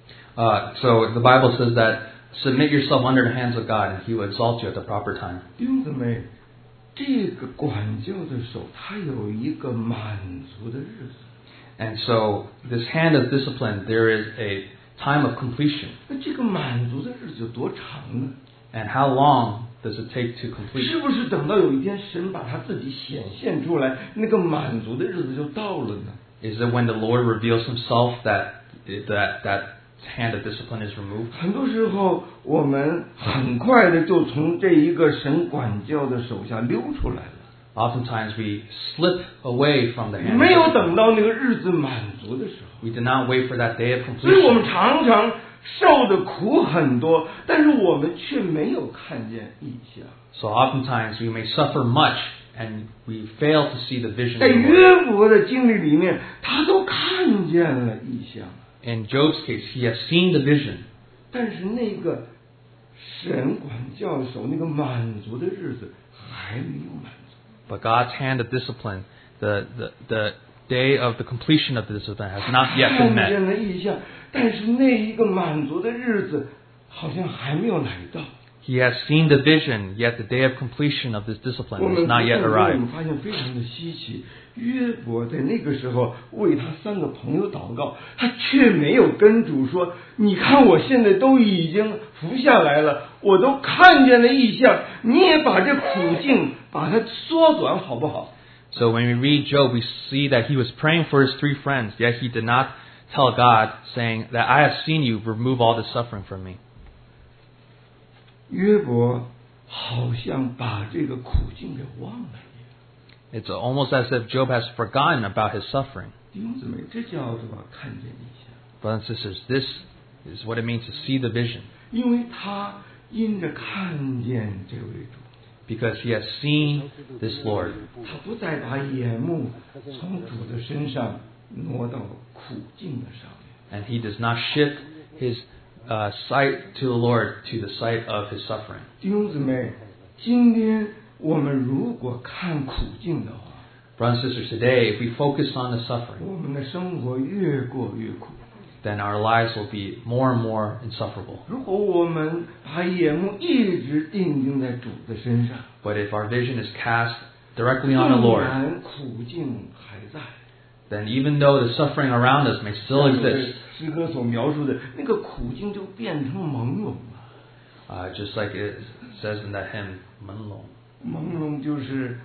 B: Uh, so the Bible says that submit yourself under the hands of God, and He will exalt you at the proper time.
A: 弟兄姊妹，这个管教的手，它有一个满足的日子。
B: And so this hand of discipline, there is a time of completion.
A: 那这个满足的日子有多长呢？
B: And how long does it take to complete?
A: 是不是等到有一天神把他自己显现出来，那个满足的日子就到了呢？
B: Is it when the Lord reveals Himself that that that hand of discipline is removed?
A: 很多时候我们很快的就从这一个神管教的手下溜出来了。
B: Oftentimes we slip away from the hand.
A: 没有等到那个日子满足的时候，
B: We did not wait for that day of
A: 所以我们
B: completion.
A: 常常受的苦很多，但是我们却没有看见异象。
B: So oftentimes we may suffer much and we fail to see the vision
A: 在
B: of the Lord.
A: 约伯的经历里面，他都看见了异象，
B: In Job's case, he has seen the vision,
A: 但是那个神管教手那个满足的日子还没有满足。
B: but God's hand of discipline, the, the, the day of the completion of the discipline has not yet been
A: 看见
B: met.
A: 了异象，但是那一个满足的日子好像还没有来到。
B: He has seen the vision, yet the day of completion of this discipline
A: 我
B: has
A: 们
B: not yet
A: 我
B: arrived.
A: 们发现非常的稀奇，约伯在那个时候为他三个朋友祷告，他却没有跟主说：“你看我现在都已经服下来了，我都看见了异象，你也把这苦境把它缩短好不好？”
B: So when we read Job, we see that he was praying for his three friends, yet he did not tell God, saying that I have seen you, remove all this suffering from me.
A: 约伯好像把这个苦境给忘了一样。
B: It's almost as if Job has forgotten about his suffering.
A: 弟兄姊妹，这叫做看见异象，
B: Brothers and sisters, this is what it means to see the vision.
A: 因为他因着看见这位主。
B: Because he has seen this Lord.
A: 他不再把眼目从主的身上挪到苦境的上面。
B: And he does not shift his uh, sight to the Lord to the sight of his suffering.
A: 弟兄姊妹，今天我们如果看苦境的话，
B: Brothers and sisters, today, if we focus on the suffering,
A: 我们的生活越过越苦。
B: then our lives will be more and more insufferable.
A: 如果我们把眼目一直定睛在主的身上，
B: But if our vision is cast directly on the
A: 纵
B: Lord,
A: 然苦境还在，
B: then even though the suffering around us may still
A: 像这
B: exist,
A: 诗歌所描述的那个苦境就变成朦胧了。
B: uh, just like it says in that hymn, "Manlong,"
A: 朦胧就是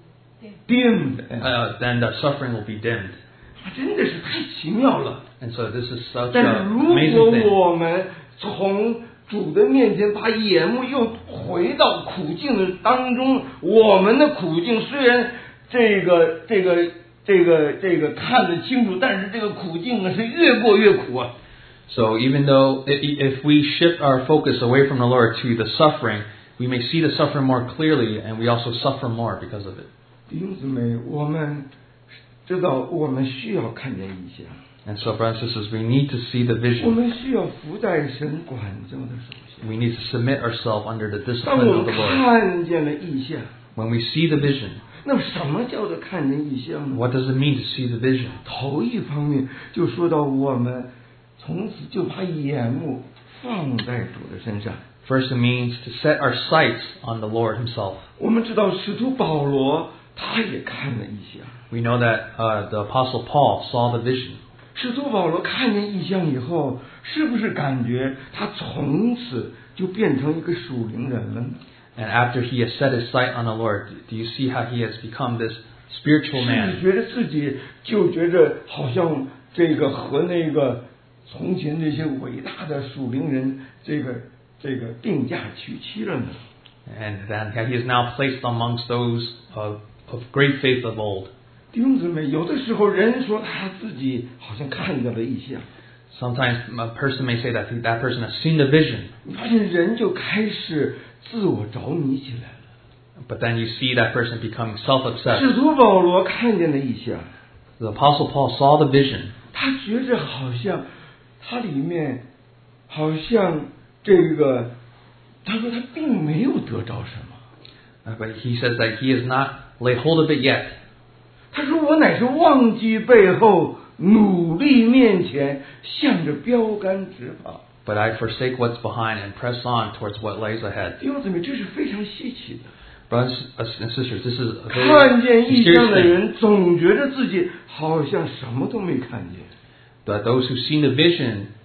A: dim的，
B: uh, then the suffering will be dimmed.
A: 真的是太奇妙了。
B: And so this is such
A: 但是
B: an
A: 如
B: amazing
A: 果
B: thing.
A: 我们从主的面前把眼目又回到苦境的当中，我们的苦境虽然这个这个这个这个看得清楚，但是这个苦境呢是越过越苦啊。
B: So even though if we shift our focus away from the Lord to the suffering, we may see the suffering more clearly, and we also suffer more because of it.
A: 弟兄姊妹，我们知道我们需要看见异象，
B: And so, brothers and sisters, we need to see the
A: 我
B: vision.
A: 们需要服在神管教的手下。
B: We need to submit ourselves under the
A: 当
B: discipline
A: 我
B: of
A: 们
B: the Lord.
A: 看见了异象，
B: When we see the vision,
A: 那么什么叫做看见异象呢？
B: what does it mean to see the vision?
A: 头一方面就说到我们从此就把眼目放在主的身上。
B: First, it means to set our sights on the Lord Himself.
A: 我们知道使徒保罗他也看了异象，
B: We know that uh, the Apostle Paul saw the vision.
A: 使徒保罗看见异象以后，是不是感觉他从此就变成一个属灵人了呢？
B: And after he has set his sight on the Lord, do you see how he has become this spiritual
A: 是
B: man?
A: 觉得自己就觉着好像这个和那个从前这些伟大的属灵人这个这个并驾齐驱了呢？
B: And then he is now placed amongst those of, of great faith of old.
A: 弟兄姊妹，有的时候人说他自己好像看到了异象，
B: Sometimes a person may say that that person has seen the vision,
A: 你发现人就开始自我着迷起来了。
B: but then you see that person becoming self-obsessed.
A: 使徒保罗看见了异象，
B: The Apostle Paul saw the vision,
A: 他觉着好像他里面好像这个，他说他并没有得着什么。
B: uh, but he says that he has not laid hold of it yet.
A: 他说我乃是忘记背后，努力面前，向着标杆直跑。
B: But I forsake what's behind and press on towards what lies ahead.
A: 弟兄姊妹，这是非常稀奇的。
B: Brothers and sisters, this is a
A: 看
B: very
A: 见异象
B: mysterious
A: 的
B: thing.
A: 人，总觉得自己好像什么都没看见。
B: But those who've seen the vision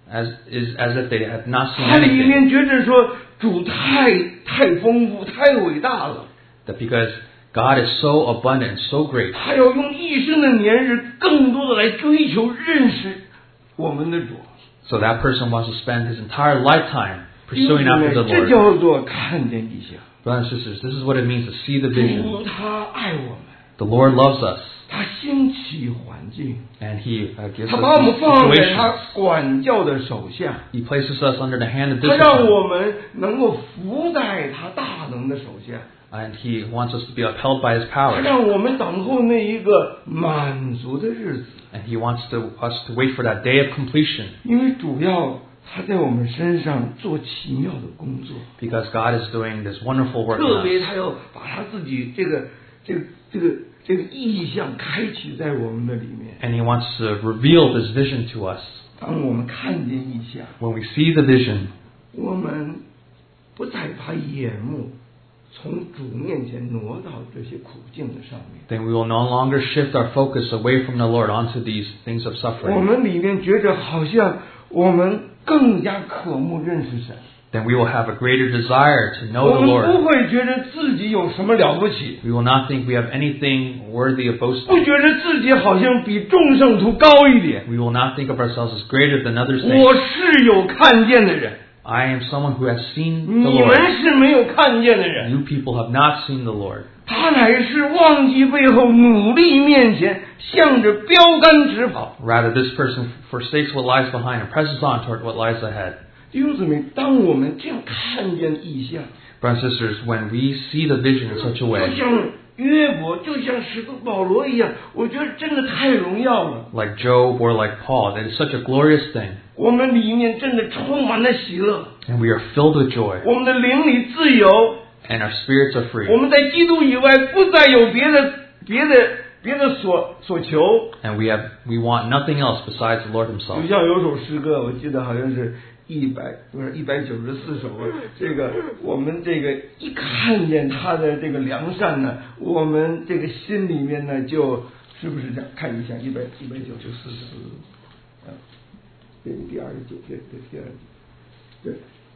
B: as is as if they had not seen
A: 他里
B: anything.
A: 面觉着说主太太丰富太伟大了，
B: That because God is so abundant, so great,
A: 他要用一生的年日更多的来追求认识我们的主。
B: so that person wants to spend his entire lifetime
A: 弟兄
B: pursuing
A: 姊
B: after
A: 妹
B: the
A: 这
B: Lord.
A: 叫做看见异象。
B: Brothers and sisters, this is what it means to see the
A: 主
B: vision.
A: 他爱我们，
B: The Lord loves us,
A: 他兴起环境，
B: and He uh, gives
A: 他把我
B: us
A: 们
B: these
A: 放在他
B: situations.
A: 管教的手下，
B: He places us under the hand of
A: 他让
B: discipline,
A: 我们能够服在他大能的手下，
B: and He wants us to be upheld by His
A: 他
B: power,
A: 让我们等候那一个满足的日子。
B: and He wants to, us to wait for that day of completion,
A: 因为主要他在我们身上做奇妙的工作，
B: because God is doing this wonderful work
A: 特
B: in
A: 别
B: us,
A: 他要把他自己这个这个这个这个意象开启在我们的里面。
B: and He wants to reveal this vision to us.
A: 当我们看见意象，
B: When we see the vision,
A: 我们不再把眼目从主面前挪到这些苦境的上面。
B: then we will no longer shift our focus away from the Lord onto these things of
A: 我
B: suffering.
A: 们里面觉着好像我们更加渴慕认识神，
B: Then we will have a greater desire to know
A: 我
B: the
A: 们不
B: Lord.
A: 会觉得自己有什么了不起，
B: We will not think we have anything worthy of
A: 不
B: boasting.
A: 觉得自己好像比众圣徒高一点。
B: We will not think of ourselves as greater than other
A: 我
B: saints.
A: 是有看见的人，
B: I am someone who has seen the
A: 你
B: Lord.
A: 们是没有看见的人。
B: You people have not seen the Lord.
A: 他乃是忘记背后，努力面前，向着标杆直跑。
B: Rather, this person forsakes what lies behind and presses on toward what lies ahead.
A: 弟兄姊妹，当我们这样看见异象，
B: Brothers and sisters, when we see the vision in such a
A: 就
B: way,
A: 像约伯，就像使徒保罗一样，我觉得真的太荣耀了。
B: like Job or like Paul, that is such a glorious thing,
A: 我们里面真的充满了喜乐，
B: and we are filled with joy,
A: 我们的灵里自由，
B: and our spirits are free,
A: 我们在基督以外不再有别的别的别的所所求。
B: and we have we want nothing else besides the Lord Himself.
A: 就像有首诗歌，我记得好像是一百不是一百九十四首，这个我们这个一看见他的这个良善呢，我们这个心里面呢，就是不是这样？看一下一百一百九十四首，啊，这是第二十九页，对第二十九，对，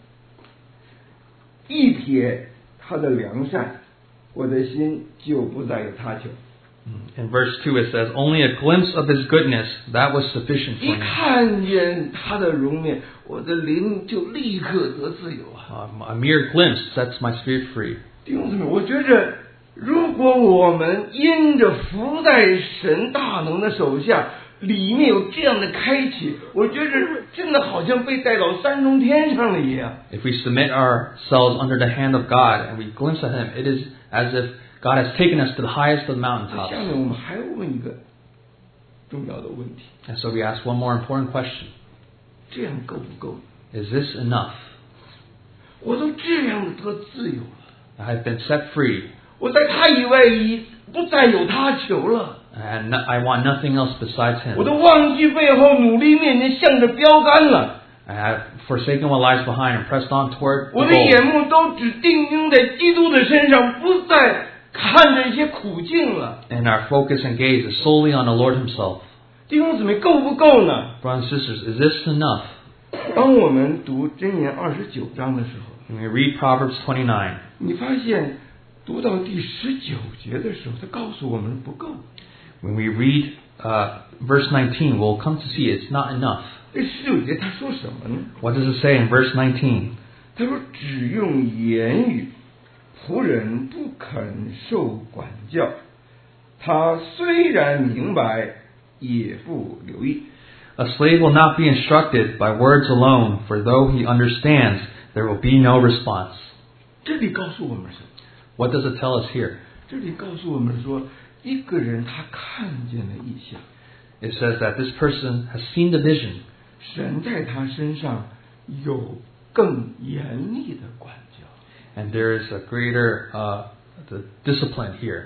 A: 一瞥他的良善，我的心就不再有他求。
B: In verse two it says, "Only a glimpse of His goodness, that was sufficient
A: 一
B: for me."
A: 看见他的容面，我的灵就立刻得自由啊！
B: Um, a mere glimpse sets my spirit free.
A: 弟兄姊妹，我觉着，如果我们因着伏在神大能的手下，里面有这样的开启，我觉着真的好像被带到三重天上了一样。
B: If we submit ourselves under the hand of God and we glimpse at Him, it is as if God has taken us to the highest of the
A: 下
B: mountaintops.
A: 面我们还要问一个重要的问题：
B: And so we ask one more important question.
A: 这样够不够？
B: Is this enough?
A: 我都这样得自由了，
B: I have been set free,
A: 我在他以外已不再有他求了。
B: and no- I want nothing else besides
A: 我
B: Him.
A: 都忘记背后，努力面前向着标杆了。
B: I have forsaken what lies behind and pressed on toward
A: 我
B: the
A: 的眼
B: goal.
A: 目都只定睛在基督的身上，不再看着一些苦境了。
B: And our focus and gaze is solely on the Lord Himself.
A: 弟兄姊妹，够不够呢？
B: Brothers and sisters, is this enough?
A: 当我们读箴言二十九章的时候，
B: When we read Proverbs twenty-nine,
A: 你发现读到第十九节的时候，他告诉我们不够。
B: when we read uh, verse nineteen, we'll come to see it's not enough.
A: 这十九节他说什么呢？
B: What does it say in verse nineteen?
A: 他说：“只用言语，仆人不肯受管教。他虽然明白，也不留意。”
B: A slave will not be instructed by words alone, for though he understands, there will be no response.
A: 这里告诉我们什么？
B: What does it tell us here?
A: 这里告诉我们说，一个人他看见了异象，
B: It says that this person has seen the vision,
A: 神在他身上有更严厉的管教。
B: and there is a greater uh, the discipline here.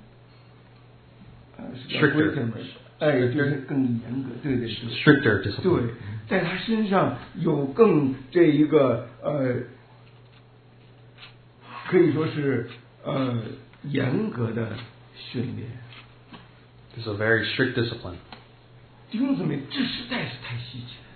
A: 呃
B: Stricter.
A: 哎，就是更严格，对对对。
B: Stricter
A: 对
B: discipline.，
A: 在他身上有更这一个呃，可以说是呃严格的训练。
B: There's a very strict discipline.
A: 弟兄姊妹，这实在是太稀奇了。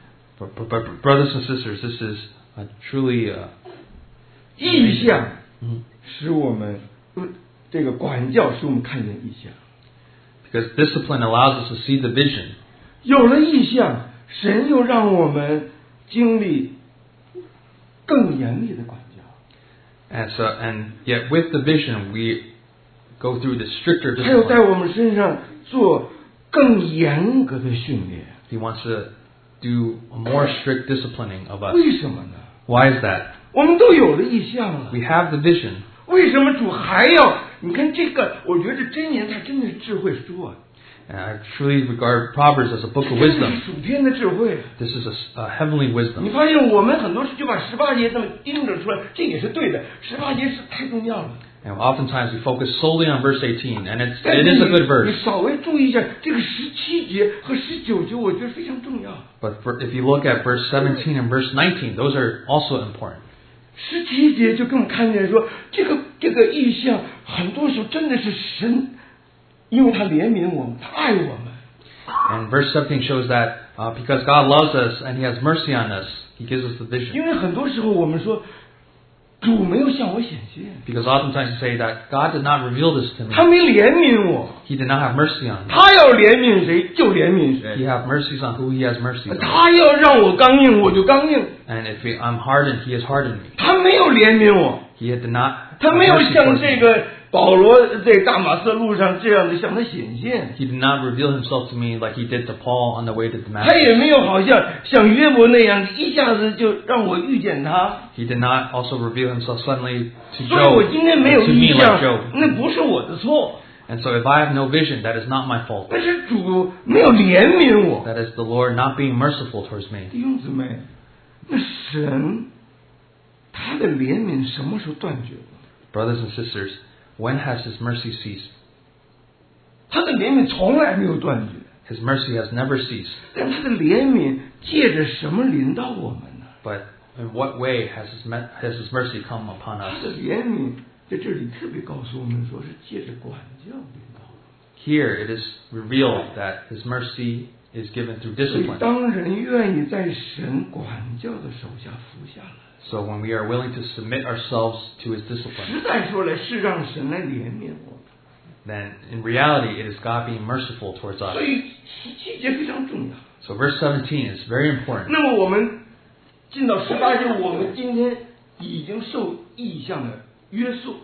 B: But, but, but brothers and sisters, this is uh, truly uh,
A: 意象
B: mhm.
A: 使我们这个管教使我们看见意象，
B: because discipline allows us to see the vision.
A: 有了意象，神又让我们经历更严厉的管教，
B: And so, and yet with the vision, we go through the stricter
A: 还有在
B: discipline.
A: 我们身上做更严格的训练。
B: He wants to do a more strict disciplining of us.
A: 为什么呢？
B: Why is that?
A: 我们都有了意象了，
B: We have the vision.
A: 为什么主还要？你看这个，我觉得这箴言它真的是智慧书啊，
B: And I truly regard Proverbs as a book of
A: 这是
B: wisdom.
A: 属天的智慧。
B: This is a, a heavenly
A: 你
B: wisdom.
A: 发现我们很多时就把十八节这么盯着出来，这也是对的。十八节是太重要了。
B: And oftentimes we focus solely on verse eighteen, and it's,
A: 但
B: it
A: 是
B: is a good
A: 你
B: verse.
A: 你稍微注意一下，这个十七节和十九节，我觉得非常重要。
B: But for, if you look at verse seventeen and verse nineteen, those are also important.
A: 十七节就给我们看见说，这个这个意象，很多时候真的是神，因为他怜悯我们，他爱我们。
B: And verse seventeen shows that uh, because God loves us and He has mercy on us, He gives us the vision.
A: 因为很多时候我们说，主没有向我显现，
B: Because oftentimes you say that God did not reveal this to me.
A: 他没怜悯我，
B: He did not have mercy on me.
A: 他要怜悯谁就怜悯
B: He
A: 谁，
B: have mercies on who He has mercy on.
A: 他要让我刚硬我就刚硬，
B: And if I'm hardened, He has hardened me.
A: 他没有怜悯我，
B: He did not
A: 他
B: have
A: 没有
B: mercy
A: 像
B: towards
A: 这
B: me.
A: 个保罗在大马色路上这样的向他显现，
B: He did not reveal Himself to me like He did to Paul on the way to
A: 他
B: Damascus.
A: 也没有好像像约伯那样一下子就让我遇见他。
B: He did not also reveal Himself suddenly to
A: 所以我
B: Job,
A: 今天没有
B: to
A: 意
B: me
A: 象
B: like Job.
A: 那不是我的错，
B: And so if I have no vision, that is not my fault.
A: 那是主没有怜悯我。
B: That is the Lord not being merciful towards me.
A: 弟兄姊妹，那神他的怜悯什么时候断绝的？
B: Brothers and sisters, when has His mercy ceased?
A: 他的怜悯从来没有断绝，
B: His mercy has never ceased.
A: 但他的怜悯借着什么临到我们呢？
B: But in what way has His, me- has his mercy come upon
A: 他
B: us?
A: 的怜悯在这里特别告诉我们说，是借着管教临到我们。
B: Here it is revealed that His mercy is given through
A: 所以
B: discipline.
A: 当人愿意在神管教的手下服下来，
B: So when we are willing to submit ourselves to His discipline,
A: 实在说来是让神来怜悯我们。
B: then in reality it is God being merciful towards us.
A: 所以十七节非常重要。
B: So verse seventeen is very important.
A: 那么我们进到十八节，我们今天已经受意象的约束。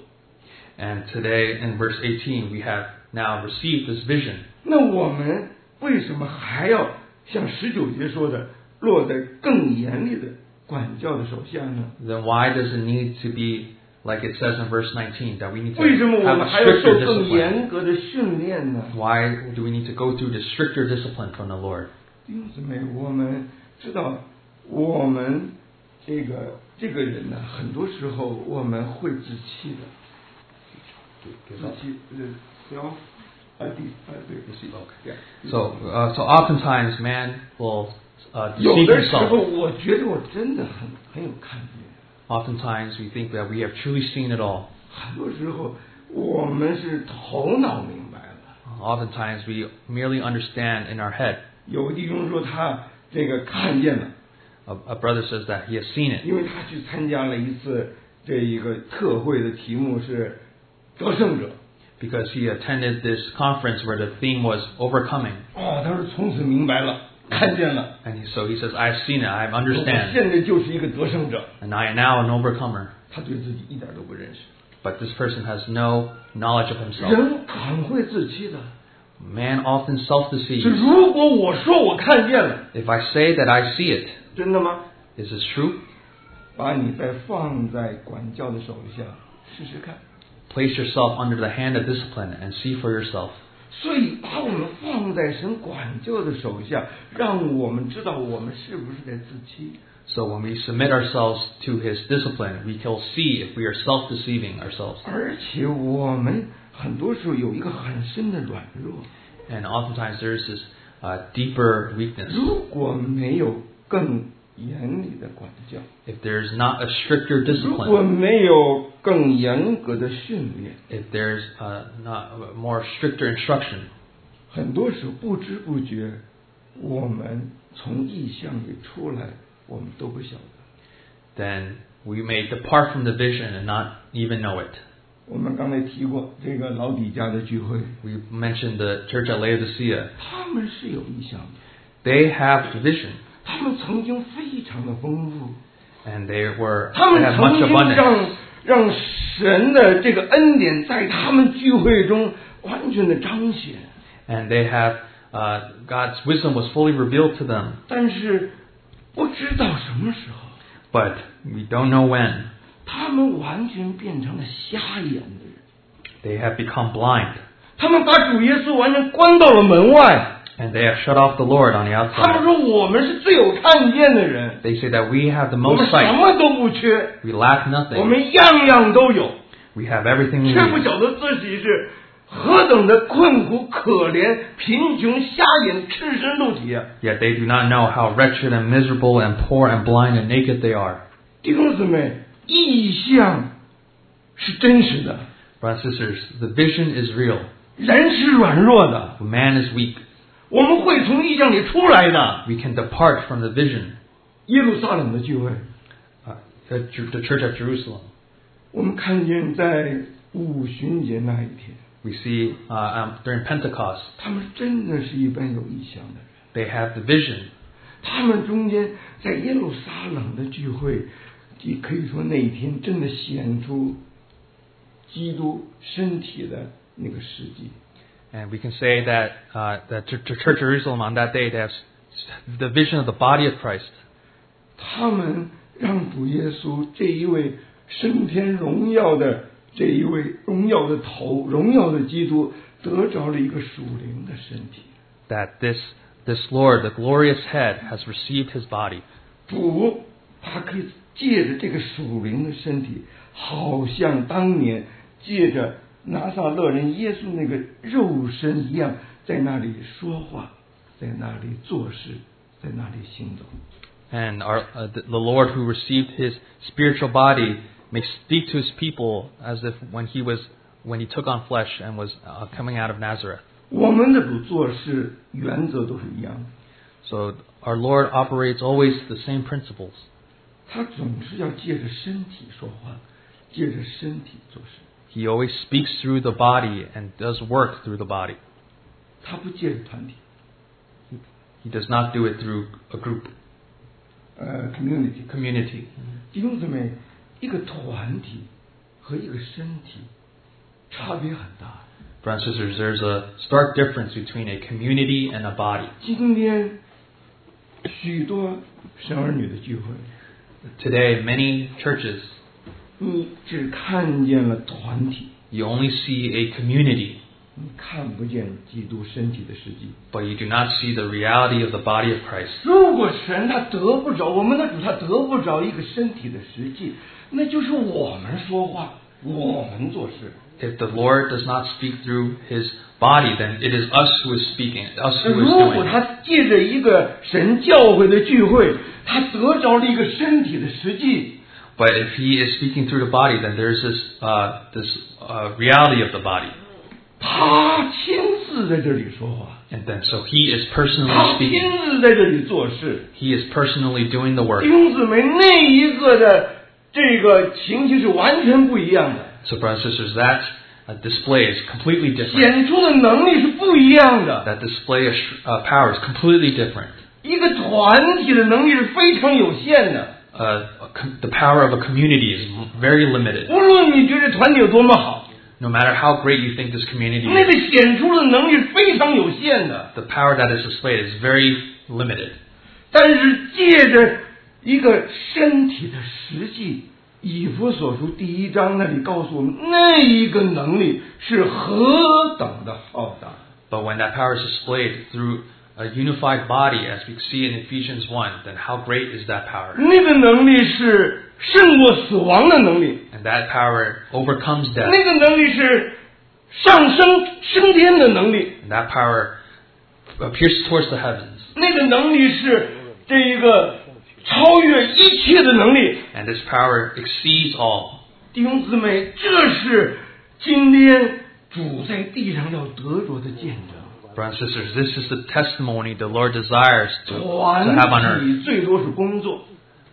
B: And today in verse eighteen we have now received this vision.
A: 那我们为什么还要像十九节说的，落在更严厉的管教的手下呢？
B: Then why does it need to be like it says in verse nineteen that we need to
A: 为什么我
B: have
A: 们
B: a
A: 还要受
B: stricter
A: 更
B: discipline?
A: 严格的训练呢？
B: Why do we need to go through the stricter discipline from the Lord?
A: 弟兄姊妹，我们知道，我们这个这个人呢，很多时候我们会自欺的，自欺呃，self 啊对啊对，
B: Okay. So, uh, so oftentimes man will uh,
A: 有
B: deceive
A: 的时候
B: himself.
A: 我觉得我真的很很有看见，
B: Oftentimes we think that we have truly seen it all.
A: 很多时候我们是头脑明白了。
B: Oftentimes we merely understand in our head.
A: 有个弟兄说他这个看见了，
B: A, a brother says that he has seen it
A: 因为他去参加了一次这一个特会的题目是得胜者。
B: because he attended this conference where the theme was overcoming.
A: 哦，他说从此明白了，看见了，
B: And he, so he says, I've seen it, I
A: 我
B: understand,
A: 现在就是一个得胜者。
B: and I am now an overcomer.
A: 他对自己一点都不认识。
B: But this person has no knowledge of himself.
A: 人很会自欺的。
B: Man often
A: 是
B: self-deceives.
A: 如果我说我看见了，
B: If I say that I see it,
A: 真的吗？
B: is this true?
A: 把你再放在管教的手下试试看。
B: Place yourself under the hand of discipline and see for yourself.
A: 所以把我们放在神管教的手下，让我们知道我们是不是在自欺。
B: So when we submit ourselves to His discipline, we can see if we are self-deceiving ourselves.
A: 而且我们很多时候有一个很深的软弱，
B: And oftentimes there is this uh, deeper weakness.
A: 如果没有更严厉的管教，
B: If there's not a stricter
A: 如果
B: discipline,
A: 没有更严格的训练，
B: if there's uh, not more stricter instruction,
A: 很多时候不知不觉我们从异象里出来，我们都不晓得。
B: then we may depart from the vision and not even know it.
A: 我们刚才提过这个老底嘉的聚会，
B: We mentioned the church at Laodicea.
A: 他们是有异象的，
B: They have vision,
A: 他们曾经非常的丰富，
B: and they were
A: 他
B: they
A: 们
B: had
A: 曾
B: much
A: 经
B: abundance.
A: 让让神的这个恩典在他们聚会中完全的彰显。
B: And they have uh, God's wisdom was fully revealed to them,
A: 但是不知道什么时候，
B: but we don't know when.
A: 他们完全变成了瞎眼的人，
B: They have become blind,
A: 他们把主耶稣完全关到了门外。
B: and they have shut off the Lord on the
A: 他们
B: outside.
A: 说我们是最有看见的人，
B: They say that we have the
A: 我
B: most
A: 们什
B: sight,
A: 么都不缺，
B: we lack
A: 我
B: nothing,
A: 们样样都有，
B: we have everything we
A: 却不
B: need.
A: 晓得自己是何等的困苦、可怜、贫穷、瞎眼、赤身露体啊！
B: Yet they do not know how wretched and miserable and poor and blind and naked they are.
A: 弟兄姊妹，异象是真实的，
B: Brothers and sisters, the vision is real.
A: 人是软弱的，
B: Man is weak.
A: 我们会从异象里出来的。
B: We can depart from the vision.
A: 耶路撒冷的聚会，
B: Uh, the, the church at Jerusalem.
A: 我们看见在五旬节那一天，
B: We see uh, um, during Pentecost,
A: 他们真的是一般有异象的人。
B: they have the vision.
A: 他们中间在耶路撒冷的聚会，也可以说那一天真的显出基督身体的那个实际。
B: And we can say that uh, the ch- ch- church at Jerusalem on that day, they have s- the vision of the body of Christ.
A: 他们让主耶稣这一位升天荣耀的这一位荣耀的头、荣耀的基督，得着了一个属灵的身体。
B: That this this Lord, the glorious head, has received his body.
A: 主他可以借着这个属灵的身体，好像当年借着拿撒勒人耶稣那个肉身一样，在那里说话，在那里做事，在那里行走。
B: And our, uh, the, the Lord who received his spiritual body may speak to his people as if when he was when he took on flesh and was uh, coming out of Nazareth.
A: 我们的主做事原则都是一样的，
B: So our Lord operates always the same principles.
A: 他总是要借着身体说话，借着身体做事，
B: He always speaks through the body and does work through the body.
A: 他不借着团体，
B: He does not do it through a group,
A: 呃 community。
B: community.
A: 弟兄姊妹，一个团体和一个身体差别很大。
B: Brothers and sisters, there's a stark difference between a community and a body.
A: 今天许多神儿女的聚会，
B: Today, many churches,
A: 你只看见了团体，
B: you only see a community,
A: 你看不见基督身体的实际。
B: but you do not see the reality of the body of Christ.
A: 如果神他得不着，我们的主他得不着一个身体的实际，那就是我们说话，我们做事。
B: If the Lord does not speak through his body, then it is us who is speaking, us who is
A: 如果
B: doing.
A: 他借着一个神教会的聚会，他得着了一个身体的实际，
B: But if he is speaking through the body, then there's this uh, this uh, reality of the body.
A: 他亲自在这里说话，
B: And then so he is
A: 他
B: personally
A: 亲
B: speaking.
A: 自在这里做事。
B: He is personally doing the work.
A: 弟兄姊妹，那一个的这个情形是完全不一样的，
B: So brothers and sisters, that uh, display is completely different.
A: 显出的能力是不一样的。
B: That display of uh, power is completely different.
A: 一个团体的能力是非常有限的。
B: Uh, a com- the power of a community is very limited.
A: 无论你觉得团体有多么好，
B: No matter how great you think this community
A: 那个
B: is,
A: 显出的能力是非常有限的。
B: the power that is displayed is very limited.
A: 但是借着一个身体的实际，以弗所书第一章那里告诉我们，那一个能力是何等的浩大。
B: But when that power is displayed through a unified body, as we see in Ephesians one, then how great is that power?
A: 那个能力是胜过死亡的能力，
B: And that power overcomes death.
A: 那个能力是上升升天的能力，
B: And that power pierces towards the heavens.
A: 那个能力是这一个超越一切的能力。
B: And this power exceeds all.
A: 弟兄姊妹，这是今天主在地上要得着的见证。
B: Brothers and sisters, this is the testimony the Lord desires to, to
C: 团
B: have on earth.
C: 体最多是工作，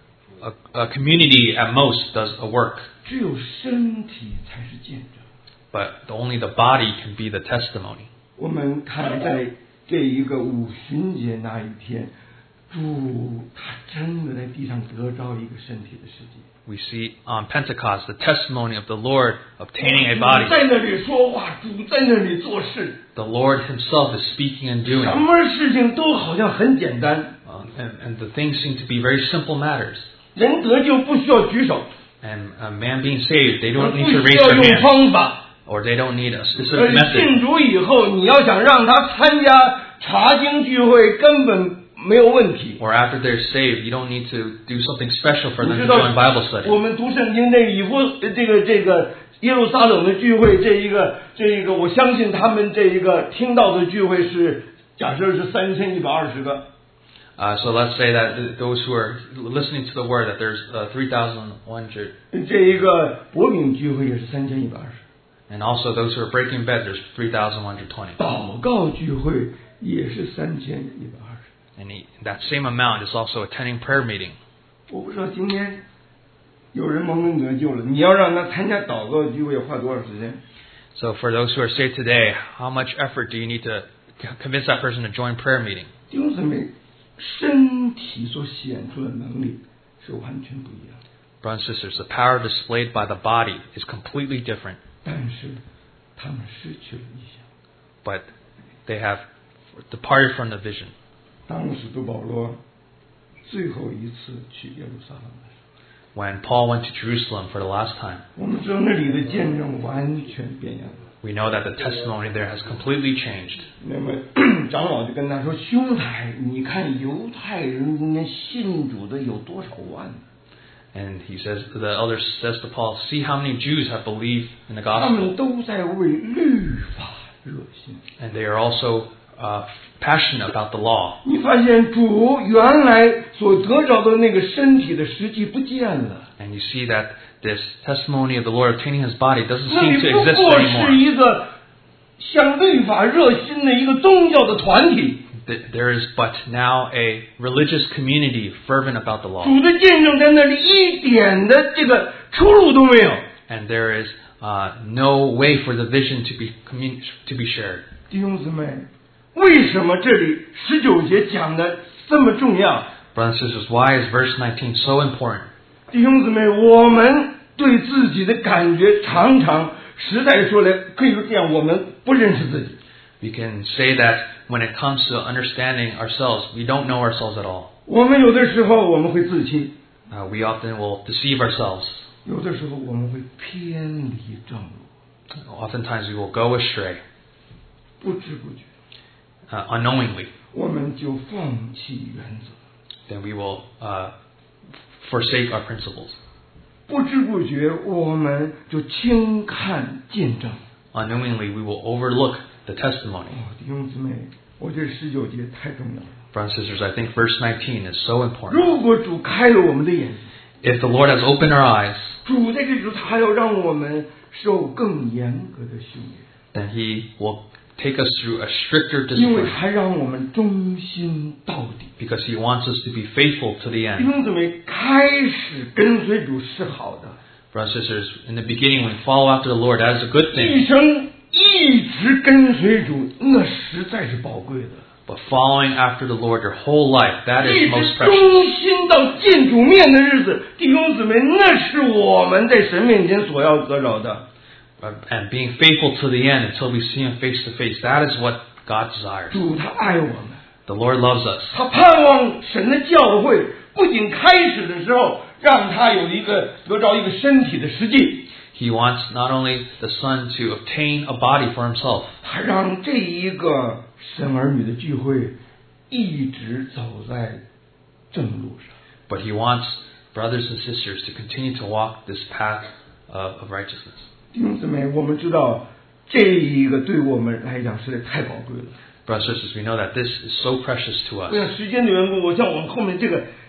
B: A, a community at most does a work,
C: 只有身体才是见证。
B: but only the body can be the testimony.
C: 我们看在这一个五旬节那一天，主他真的在地上得着一个身体的实际。
B: We see on Pentecost the testimony of the Lord obtaining a body.
C: 在那里说话，主在那里做事，
B: The Lord Himself is speaking and
C: 什
B: doing,
C: 么事情都好像很简单。
B: uh, and, and the things seem to be very simple matters.
C: 人得救不需要举手，
B: And a man being saved, they
C: 不
B: don't need
C: 需
B: to raise
C: 要
B: their
C: 用
B: hand,
C: 方法。
B: or they don't need a
C: 而
B: specific
C: 且
B: method.
C: 信主以后，你要想让他参加查经聚会，根本没有问题。
B: Or after they're saved, you don't need to do something special for
C: 你
B: them
C: 知
B: to
C: 道
B: join Bible study.
C: 我们读圣经这以后，这个这个耶路撒冷的聚会，这一个这一个，我相信他们这一个听到的聚会是，假设是三千一百二十个。
B: Uh, so let's say that th- those who are listening to the word, that there's uh, three thousand one hundred,
C: 这一个博饼聚会也是三千一百二十，
B: and also those who are breaking bread, there's three thousand one hundred twenty.
C: 祷告聚会也是三千一百二十。
B: And he, that same amount is also attending prayer meeting.
C: 我不知道今天有人蒙恩得救了，你要让他参加祷告聚会花多少时间？
B: So for those who are saved today, how much effort do you need to c- convince that person to join prayer meeting?
C: 弟兄姊妹，身体所显出的能力是完全不一样的，
B: Brothers and sisters, the power displayed by the body is completely different,
C: 但是他们失去了意向。
B: but they have departed from the vision.
C: 当使徒保罗最后一次去耶路撒冷的时候，
B: When Paul went to Jerusalem for the last time,
C: 我们知道那里的见证完全变样了。
B: we know that the testimony there has completely changed.
C: 那么长老就跟他说：“兄台，你看犹太人中间信主的有多少万？
B: And he says, the elder says to Paul, see how many Jews have believed in the
C: 他
B: gospel.
C: 们都在为律法热心。
B: And they are also uh, passionate about the law.
C: 你发现主原来所得着的那个身体的实际不见了，
B: And you see that this testimony of the Lord obtaining His body doesn't
C: 那
B: seem
C: 里
B: to
C: 不
B: exist
C: 过是
B: anymore.
C: 一个向律法热心的一个宗教的团体。
B: Th- There is but now a religious community fervent about the law.
C: 主的见证在那里一点的这个出路都没有。
B: And there is uh, no way for the vision to be commun- to be shared.
C: 弟兄姊妹，为什么这里十九节讲的这么重要？
B: Brothers and sisters, why is verse nineteen so important?
C: 弟兄姊妹，我们对自己的感觉常常实在说来，可以这样，我们不认识自己。
B: We can say that when it comes to understanding ourselves, we don't know ourselves at all.
C: 我们有的时候我们会自欺，
B: Uh, we often will deceive ourselves.
C: 有的时候我们会偏离正路，
B: Oftentimes we will go astray
C: 不知不觉
B: uh, unknowingly.
C: 我们就放弃原则，
B: Then we will uh, forsake our principles.
C: 不知不觉我们就轻看见证。
B: Unknowingly, we will overlook the testimony.
C: 哦，弟兄姊妹，我觉得十九节太重要了。
B: Brothers and sisters, I think verse nineteen is so important.
C: 如果主开了我们的眼睛，
B: If the Lord has opened our eyes,
C: 主在这里头他要让我们受更严格的训练。
B: then He will take us through a stricter
C: 因为
B: discipline
C: 他让我们忠心到底。
B: because He wants us to be faithful to the
C: 弟
B: end.
C: 兄姊妹，开始跟随主是好的，
B: Brothers and sisters, in the beginning, when we follow after the Lord, that is a good
C: 一
B: thing.
C: 生一直跟随主，那实在是宝贵的。
B: But following after the Lord your whole life, that
C: 一
B: is most
C: 直
B: precious.
C: 忠心到见主面的日子，弟兄姊妹，那是我们在神面前所要得着的。
B: Uh, And being faithful to the end until we see Him face to face, that is what God desires.
C: 主他爱我们，
B: The Lord loves us.
C: 他盼望神的教会不仅开始的时候让他有一个得着一个身体的实际，
B: He wants not only the Son to obtain a body for Himself,
C: 他让这一个神儿女的聚会一直走在正路上。
B: but He wants brothers and sisters to continue to walk this path of, of righteousness.
C: 弟兄姊妹，我们知道这一个对我们来讲实在太宝贵了。
B: Brothers and sisters, we know that this is so precious to
C: 为
B: us.
C: 了时间的缘故，我像我们后面这个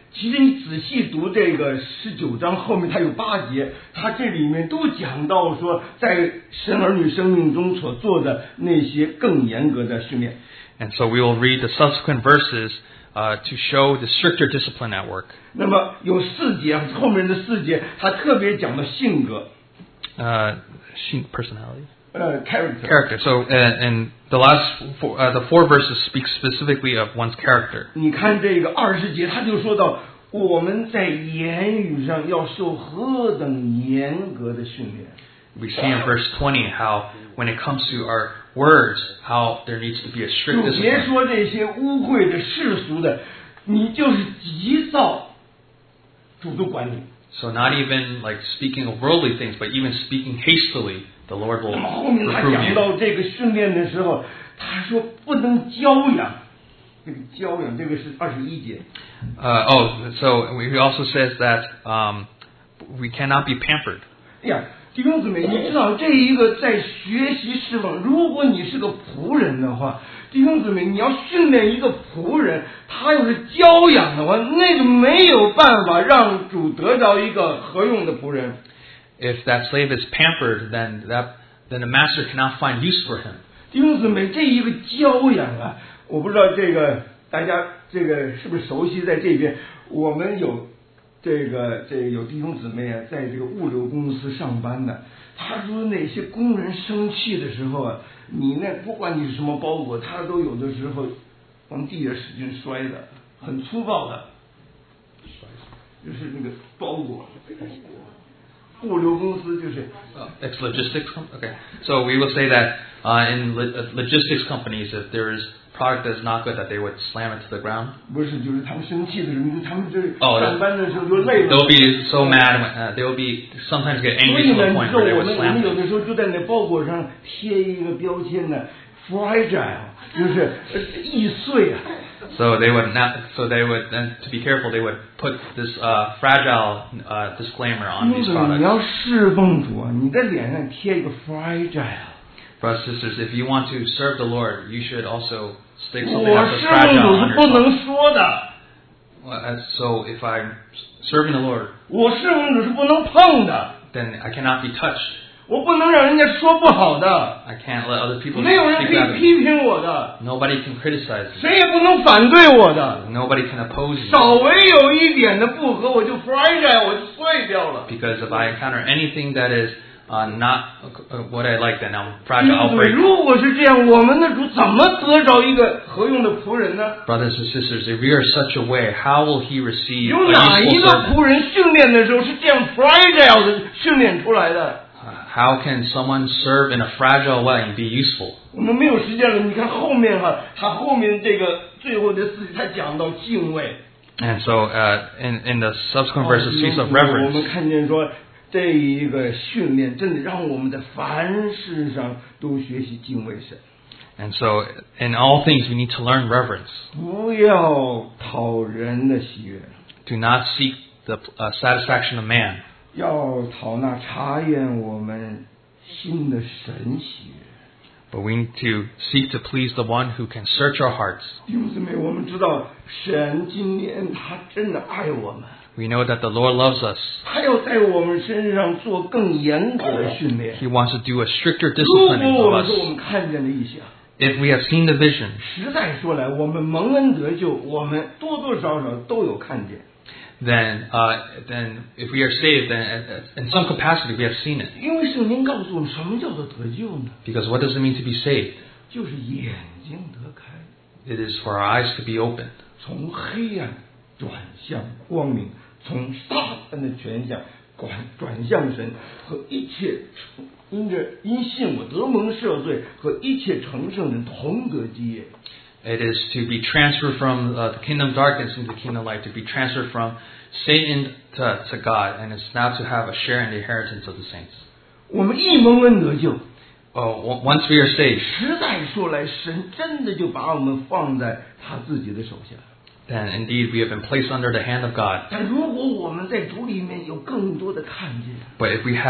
C: 其实你仔细读这个十九章后面，它有八节，它这里面都讲到说，在神儿女生命中所做的那些更严格的训练。
B: And so we will read the subsequent verses uh, to show the stricter discipline at work.
C: 那么有四节，后面的四节，它特别讲到性格。
B: Uh, personality.
C: 呃 character.
B: Character. So, uh, and the last four, uh, the four verses speak specifically of one's character.
C: 你看这个二十节，他就说到我们在言语上要受何等严格的训练。
B: We see in verse twenty how, when it comes to our words, how there needs to be a strict
C: 就别
B: discipline.
C: 说这些污秽的世俗的，你就是急躁，主都管你。
B: So not even like speaking of worldly things, but even speaking hastily, the Lord will
C: 那么后面他
B: reprove
C: 讲
B: you.
C: 到这个训练的时候，他说不能教养，这个教养这个是二十一节。
B: Uh, oh, so he also says that um, we cannot be pampered.
C: 哎呀，弟兄姊妹，你知道这一个在学习侍奉，如果你是个仆人的话，弟兄姊妹，你要训练一个仆人，他要是教养的话，那个没有办法让主得到一个合用的仆人。
B: If that slave is pampered, then that then the master cannot find use for him.
C: 弟兄姊妹，这一个教养啊，我不知道这个大家这个是不是熟悉？在这边，我们有这个这个有弟兄姊妹啊，在这个物流公司上班的。他说那些工人生气的时候啊，你那不管你是什么包裹，他都有的时候往地下使劲摔的，很粗暴的，就是那个包裹。物流公司就是
B: Uh, it's logistics. com- Okay, so we will say that uh, in lo- uh, logistics companies, if there is product that is not good, that they would slam it to the ground.
C: 不是，就是他们生气的时候，你他们这
B: 哦
C: 上班的时候就累了。
B: They'll be so mad. When, uh, they will be sometimes get
C: 所
B: angry
C: 以
B: to
C: 呢，
B: the
C: 你
B: point
C: 知道
B: where they
C: 我
B: would
C: 们我
B: slam
C: 们有
B: it.
C: 的时候就在那包裹上贴一个标签呢 ，fragile， 就是呃易碎啊。
B: So they would not. So they would. And to be careful, they would put this uh, fragile uh, disclaimer on
C: 因
B: these
C: 此你
B: products.
C: 要侍奉主啊，你在脸上贴一个 fragile。
B: Brothers and sisters, if you want to serve the Lord, you should also stick
C: 我
B: something that says
C: 侍奉
B: fragile
C: 主
B: on
C: 是不
B: your
C: 能说的，
B: Well, as- So if I'm serving the Lord,
C: 我侍奉主是不能碰的，
B: then I cannot be touched.
C: 我不能让人家说不好的，
B: I can't let other people
C: 没有人
B: speak
C: 可
B: bad
C: 以
B: of me.
C: 批评我的，
B: Nobody can criticize me.
C: 谁也不能反对我的。
B: Nobody can oppose me.
C: 稍微有一点的不合，我就 fragile， 我就碎掉了。
B: Because if I encounter anything that is uh, not uh, what I like, then I'm
C: 弟
B: fragile.
C: 兄
B: I'll
C: 姊妹，
B: break.
C: 如果是这样，我们的主怎么得着一个合用的仆人呢？
B: Brothers and sisters, if we are such a way, how will he receive
C: 有
B: a
C: 哪一
B: useful
C: 个
B: servant?
C: 仆人训练的时候是这样 fragile 的训练出来的？
B: Uh, How can someone serve in a fragile way and be useful?
C: 我们没有时间了，你看后面哈，他后面这个最后的四节，他讲到敬畏。
B: And so, uh, in in the subsequent
C: 哦
B: verses,
C: 弟兄
B: speaks
C: 姊
B: of
C: 妹我们
B: reverence.
C: 看见说，这一个训练真的让我们在凡事上都学习敬畏神，
B: And so, in all things, we need to learn reverence.
C: 不要讨人的喜悦，
B: Do not seek the uh, satisfaction of man,
C: 要讨那查验我们心的神喜悦。
B: but we need to seek to please the one who can search our hearts.
C: 弟兄姊妹，我们知道神今年他真的爱我们，
B: We know that the Lord loves us.
C: 他要在我们身上做更严格的训练。
B: He wants to do a stricter
C: 如
B: disciplining
C: 果我
B: of
C: 们说我们
B: us.
C: 看见了异象，
B: If we have seen the vision,
C: 实在说来，我们蒙恩得救，我们多多少少都有看见。
B: then uh, then if we are saved, then uh, in some capacity we have seen it.
C: 因为圣经告诉我们，什么叫做得救呢？
B: Because what does it mean to be saved?
C: 就是眼睛得开，
B: It is for our eyes to be opened.
C: 从黑暗转向光明，从撒旦的权下转转向神，和一切因着因信我得蒙赦罪和一切成圣人同得基业。
B: It is to be transferred from uh, the kingdom of darkness into the kingdom of light, to be transferred from Satan to, to God, and it's now to have a share in the inheritance of the saints.
C: 我们一蒙恩得救，
B: Oh, o- once we are saved,
C: 实在说来，神真的就把我们放在他自己的手下。
B: then indeed we have been placed under the hand of God.
C: 但如果我们在主里面有更多的看见，
B: But if we have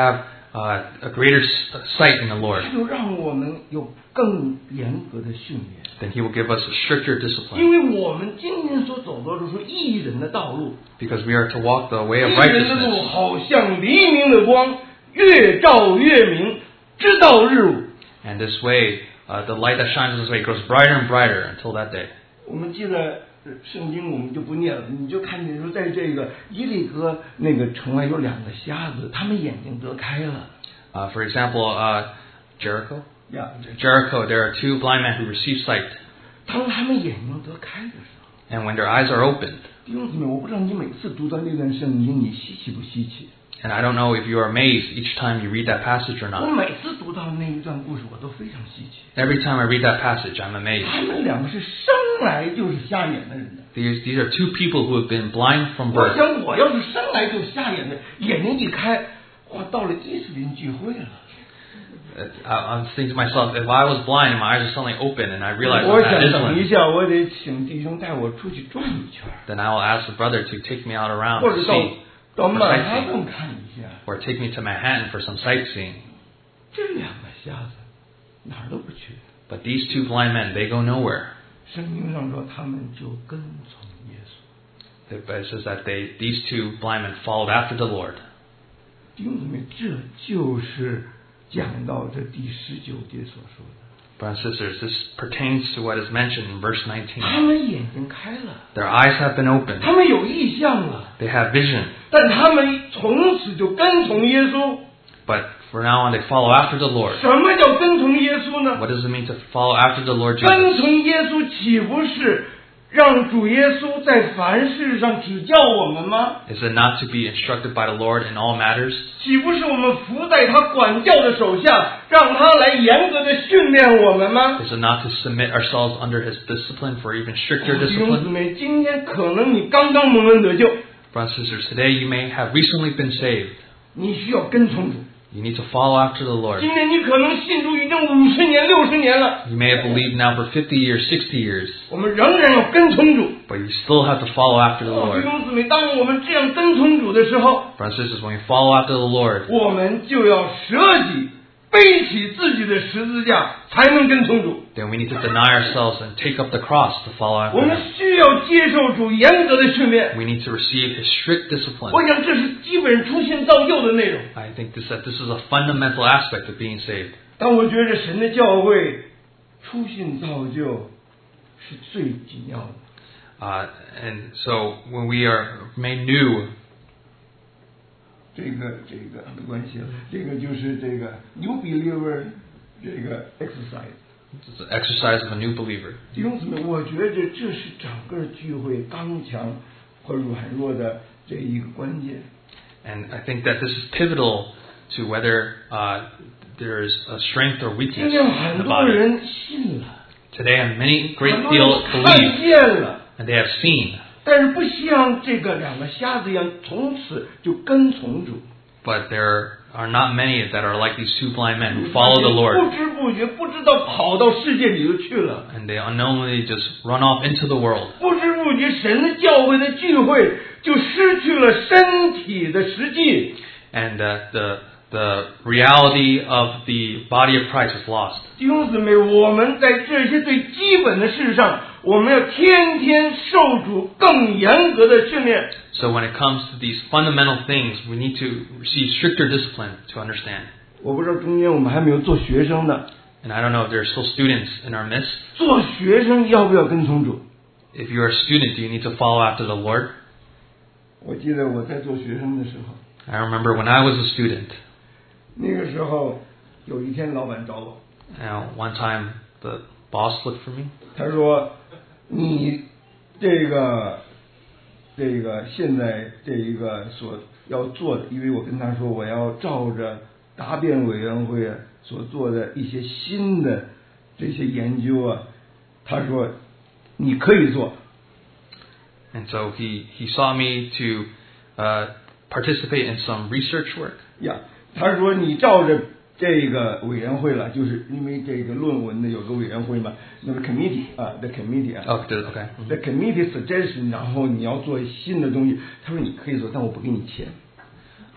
B: uh, a greater sight in the Lord,
C: 他就让我们有更严格的训练。
B: then He will give us a stricter
C: 因
B: discipline.
C: 为我们今天所走的都是义人的道路，
B: Because we are to walk the way
C: 义
B: of
C: 人的路
B: righteousness.
C: 好像黎明的光，越照越明，直到日午。
B: And this way, uh, the light that shines this way grows brighter and brighter until that day.
C: 我们记得圣经，我们就不念了，你就看见说，在这个伊利哥那个城外有两个瞎子，他们眼睛得开了。
B: Uh, for example, uh, Jericho.
C: 呀，
B: Jericho, there are two blind men who receive sight.
C: 当他们眼睛得开的时候，
B: And when their eyes are opened,
C: 弟兄姊妹，我不知道你每次读到那段圣经，你稀奇不稀奇？
B: and I don't know if you are amazed each time you read that passage or
C: 我
B: not.
C: 每次读到那一段故事，我都非常稀奇。
B: Every time I read that passage, I'm amazed.
C: 他们两个是生来就是瞎眼的人的。
B: These, these are two people who have been blind from
C: 我
B: birth.
C: 想，我要是生来就瞎眼的，眼睛一开，哇，到了伊斯林聚会了。
B: I, I'm thinking to myself, if I was blind and my eyes are suddenly open and I realize
C: 我
B: I'm
C: 想
B: at
C: 等一
B: Islam,
C: 下，我得请弟兄带我出去转一圈，
B: then I will ask the brother to take me out around
C: 或
B: to
C: 者到
B: see,
C: 到曼哈顿看一下。
B: or take me to Manhattan for some sightseeing.
C: 这两个瞎子哪儿都不去。
B: But these two blind men, they go nowhere.
C: 圣经上说，他们就跟从耶稣。
B: It says that they, these two blind men followed after the Lord.
C: 弟兄姊妹，这就是讲到这第十九节所说的。
B: Brothers and sisters, this pertains to what is mentioned in verse nineteen.
C: 他们眼睛开了，
B: Their eyes have been opened.
C: 他们有意向了，
B: They have vision.
C: 但他们从此就跟从耶稣。
B: But for now on, they follow after the Lord.
C: 什么叫跟从耶稣呢？
B: What does it mean to follow after the Lord
C: 跟
B: Jesus?
C: 从耶稣岂不是让主耶稣在凡事上指教我们吗？
B: Is it not to be instructed by the Lord in all matters?
C: 岂不是我们服在他管教的手下，让他来严格的训练我们吗？
B: Is it not to submit ourselves under His discipline for even stricter
C: 弟兄姊
B: discipline?
C: 妹，今天可能你刚刚蒙恩得救，
B: Brothers and sisters, today you may have recently been saved.
C: 你需要跟从主。
B: You need to follow after the Lord.
C: 今天你可能信主已经五十年、六十年了，
B: You may have believed now for fifty years, sixty years,
C: 我们仍然要跟从主。
B: but you still have to follow after the
C: 哦，弟
B: Lord.
C: 兄姊妹，当我们这样跟从主的时候，
B: Brothers and sisters, when we follow after the Lord,
C: 我们就要舍己，背起自己的十字架，才能跟从主。
B: then we need to deny ourselves and take up the cross to follow
C: 我
B: after
C: 们
B: Him.
C: 需要接受主严格的训练。
B: We need to receive His strict discipline.
C: 我想这是基本出现造就的内容。
B: I think this, that this is a fundamental aspect of being saved.
C: 但我觉得神的教会出信造就是最紧要的。
B: Uh, and so when we are made new,
C: 这个这个没关系了，这个就是这个 new believer 这个 exercise。
B: it's the exercise of a new believer.
C: 弟兄姊妹，我觉得这是整个聚会刚强和软弱的这一个关键。
B: And I think that this is pivotal to whether uh, there is a strength or
C: 今
B: weakness
C: 天
B: in
C: 很
B: the
C: 多
B: body.
C: 人信了，
B: Today, many
C: 很
B: great
C: 多
B: deal
C: 人看
B: believe
C: 见了，
B: and they have seen,
C: 但是不像这个两个瞎子一样，从此就跟从主。
B: but there are not many that are like these two blind men who follow the Lord,
C: 不知不觉，不知道跑到世界里头去了。
B: and they unknowingly just run off into the world.
C: 不知不觉，神的教会的聚会就失去了身体的实际。
B: And uh, the the reality of the body of Christ is lost.
C: 弟兄姊妹，我们在这些最基本的事上，我们要天天受主更严格的训练。
B: So when it comes to these fundamental things, we need to receive stricter discipline to understand.
C: 我不知道中间我们还没有做学生的，
B: And I don't know if there are still students in our midst.
C: 做学生要不要跟从主？
B: If you're a student, do you need to follow after the Lord?
C: 我记得我在做学生的时候，
B: I remember when I was a student,
C: 那个时候有一天老板找我，
B: now one time the boss looked for me.
C: 他说：“你这个这个现在这一个所要做的，因为我跟他说我要照着答辩委员会所做的一些新的这些研究啊，他说你可以做。”
B: And so he, he saw me to uh, participate in some research work.
C: 呀，他说你照着这个委员会了，就是因为这个论文的有个委员会嘛，那个 committee 啊 ，the committee 啊
B: Oh, did- okay.
C: ，the committee suggestion，然后你要做新的东西，他说你可以做，但我不给你钱。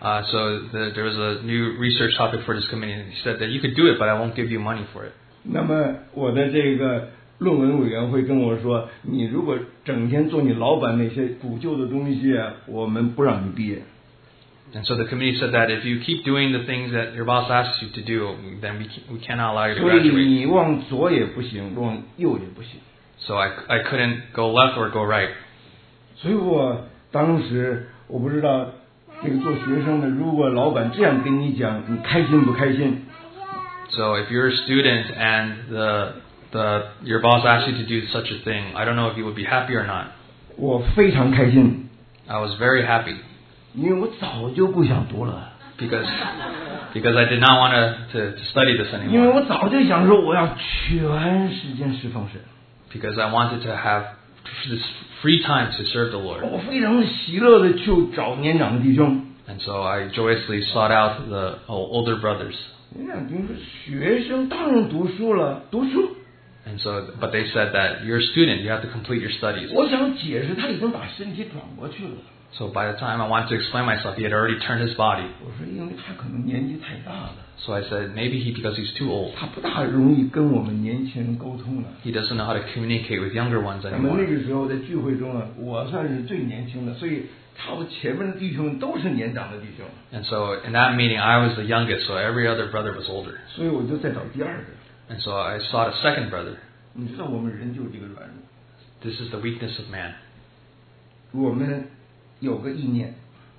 B: Uh, so the, there was a new research topic for this committee, and he said that you could do it, but I won't give you money for it.
C: 那么我的这个论文委员会跟我说，你如果整天做你老板那些古旧的东西啊，我们不让你毕业。
B: And so the committee said that if you keep doing the things that your boss asks you to do, then we we cannot allow you to
C: 所以
B: graduate.
C: 你往左也不行，往右也不行。
B: So I I couldn't go left or go right.
C: 所以我当时我不知道这个做学生的，如果老板这样跟你讲，你开心不开心？
B: So if you're a student and the the your boss asks you to do such a thing, I don't know if you would be happy or not.
C: 我非常开心，
B: I was very happy
C: 因为我早就不想读了，
B: because because I did not want to, to, to study this
C: 因为
B: anymore.
C: 我早就想说我要全时间侍奉神，
B: Because I wanted to have this free time to serve the Lord.
C: 我非常喜乐的去找年长的弟兄。
B: And so I joyously sought out the older brothers.
C: 年长弟兄说，学生当然读书了，读书。
B: And so, but they said that you're a student, you have to complete your studies.
C: 我想解释，他已经把身体转过去了。
B: So by the time I wanted to explain myself, he had already turned his body.
C: 我说，因为他可能年纪太大了，
B: So I said, maybe he, because he's too old,
C: 他不大容易跟我们年轻人沟通了。
B: he doesn't know how to communicate with younger ones
C: 那么那
B: anymore.
C: 个时候在聚会中啊，我算是最年轻的，所以他们前面的弟兄都是年长的弟兄，
B: And so in that meeting, I was the youngest, so every other brother was older.
C: 所以我就再找第二个。
B: And so I sought a second brother.
C: 你知道我们人就是这个软弱，
B: This is the weakness of man.
C: 我们有个意念，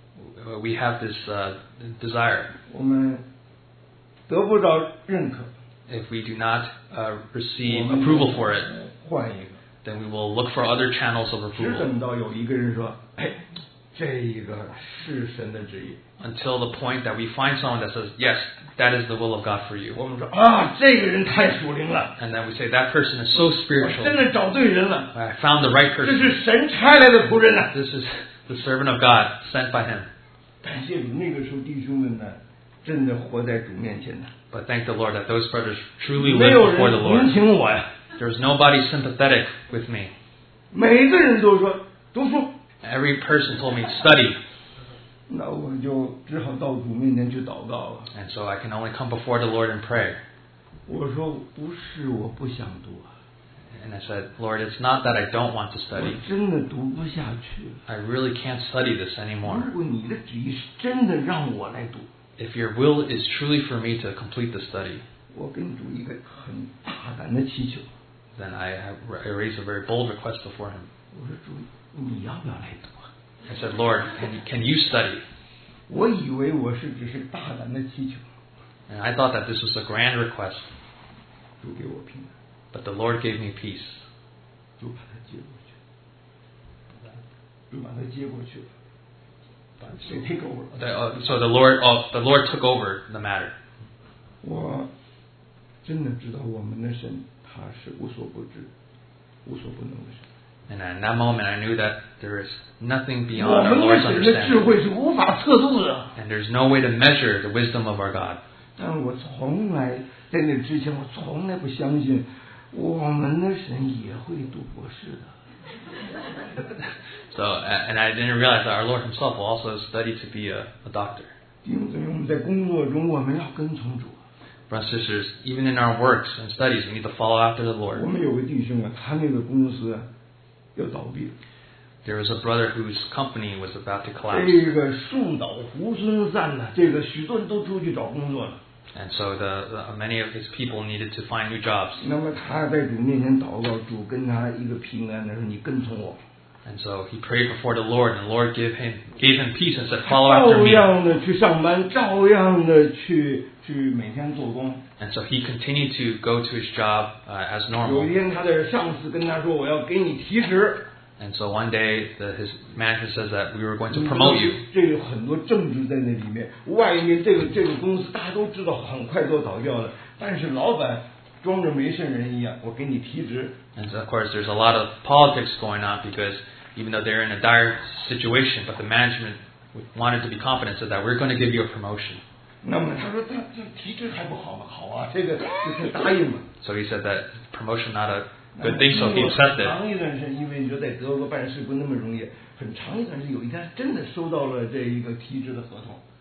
B: We have this uh, desire.
C: 我们得不到认可，
B: If we do not uh,
C: 我
B: receive
C: 们
B: approval for it,
C: 换一个。
B: then we will look for other channels of
C: 只
B: approval
C: 等到有一个人说：“哎，这个是神的旨意。
B: until the point that we find someone that says, yes, that is the will of God for ” you.
C: 我们说：“啊，这个人太属灵了，
B: And then we say, that person is so
C: 我真
B: spiritual.
C: 的找对人了，
B: I found the right
C: 这
B: person.
C: 是神差来的仆人呐。”
B: This is the servant of God sent by him.
C: 感谢主，那个时候弟兄们呢，真的活在主面前呢，
B: But thank the Lord that those brothers truly
C: 没
B: live
C: 有
B: before the
C: 人
B: Lord.
C: 同情我呀，
B: There was nobody sympathetic with me.
C: 每个人都说读书，
B: Every person told me, study.
C: 那我就只好到主面前去祷告了。
B: And so I can only come before the Lord and pray.
C: 我说不是我不想读啊，
B: And I said, Lord, it's not that I don't want to
C: 我
B: study.
C: 真的读不下去。
B: I really can't study this anymore.
C: 如果你的旨意是真的让我来读，
B: If your will is truly for me to complete the study,
C: 我跟主一个很大胆的祈求。
B: then I, have, I raised a very bold request before him.
C: 我说主，你要不要来读啊？
B: I said, Lord, can you, can you study?
C: 我以为我是只是大胆的祈求，
B: And I thought that this was a grand request.
C: 主给我平安，
B: But the Lord gave me peace.
C: 主把他接过去，主把他接过去了，把谁 take over 了？
B: The, uh, so the Lord, oh, the Lord took over the matter.
C: 我真的知道我们的神他是无所不知、无所不能的神。
B: And in that moment, I knew that there is nothing
C: 我
B: beyond our
C: 们的
B: Lord's
C: 神的智
B: understanding.
C: 慧是无法测度的。
B: And there's no way to measure the wisdom of our God.
C: 但我从来在那之前，我从来不相信我们的神也会读博士的。
B: So, and I didn't realize that our Lord Himself will also study to be a, a doctor.
C: 弟兄姊妹，我们在工作中，我们要跟从主。
B: Brothers and sisters, even in our works and studies, we need to follow after the
C: 我
B: Lord.
C: 们有个弟兄啊，他那个公司啊要倒闭，
B: There was a brother whose company was about to collapse.
C: 这个树倒猢狲散呐、这个许多人都出去找工作了。
B: And so the, the many of his people needed to find new jobs.
C: 那么他在主面前祷告，主跟他一个平安的说：“你跟从我。”
B: And so he prayed before the Lord, and the Lord gave him gave him peace and said,
C: 他
B: "Follow after
C: 照
B: me."
C: 样的去上班，照样的去去每天做工。
B: And so he continued to go to his job uh, as
C: 有一
B: normal.
C: 天，他的上司跟他说：“我要给你提职。”
B: And so one day, the, his manager says that we were going to promote you.
C: 这有很多政治在那里面。外面这个这个公司大家都知道，很快都倒掉了。但是老板装着没事人一样，我给你提职。
B: And so of course, there's a lot of politics going on because even though they're in a dire situation, but the management wanted to be confident, said that we're going to give you a promotion.
C: 那么他说他这提职还不好吗？好啊，这个就他答应了。
B: So he said that promotion not a good thing, so he accepted.
C: 长一段时间，因为你说在德国办事不那么容易，很长一段时间，有一天真的收到了这一个提职的合同。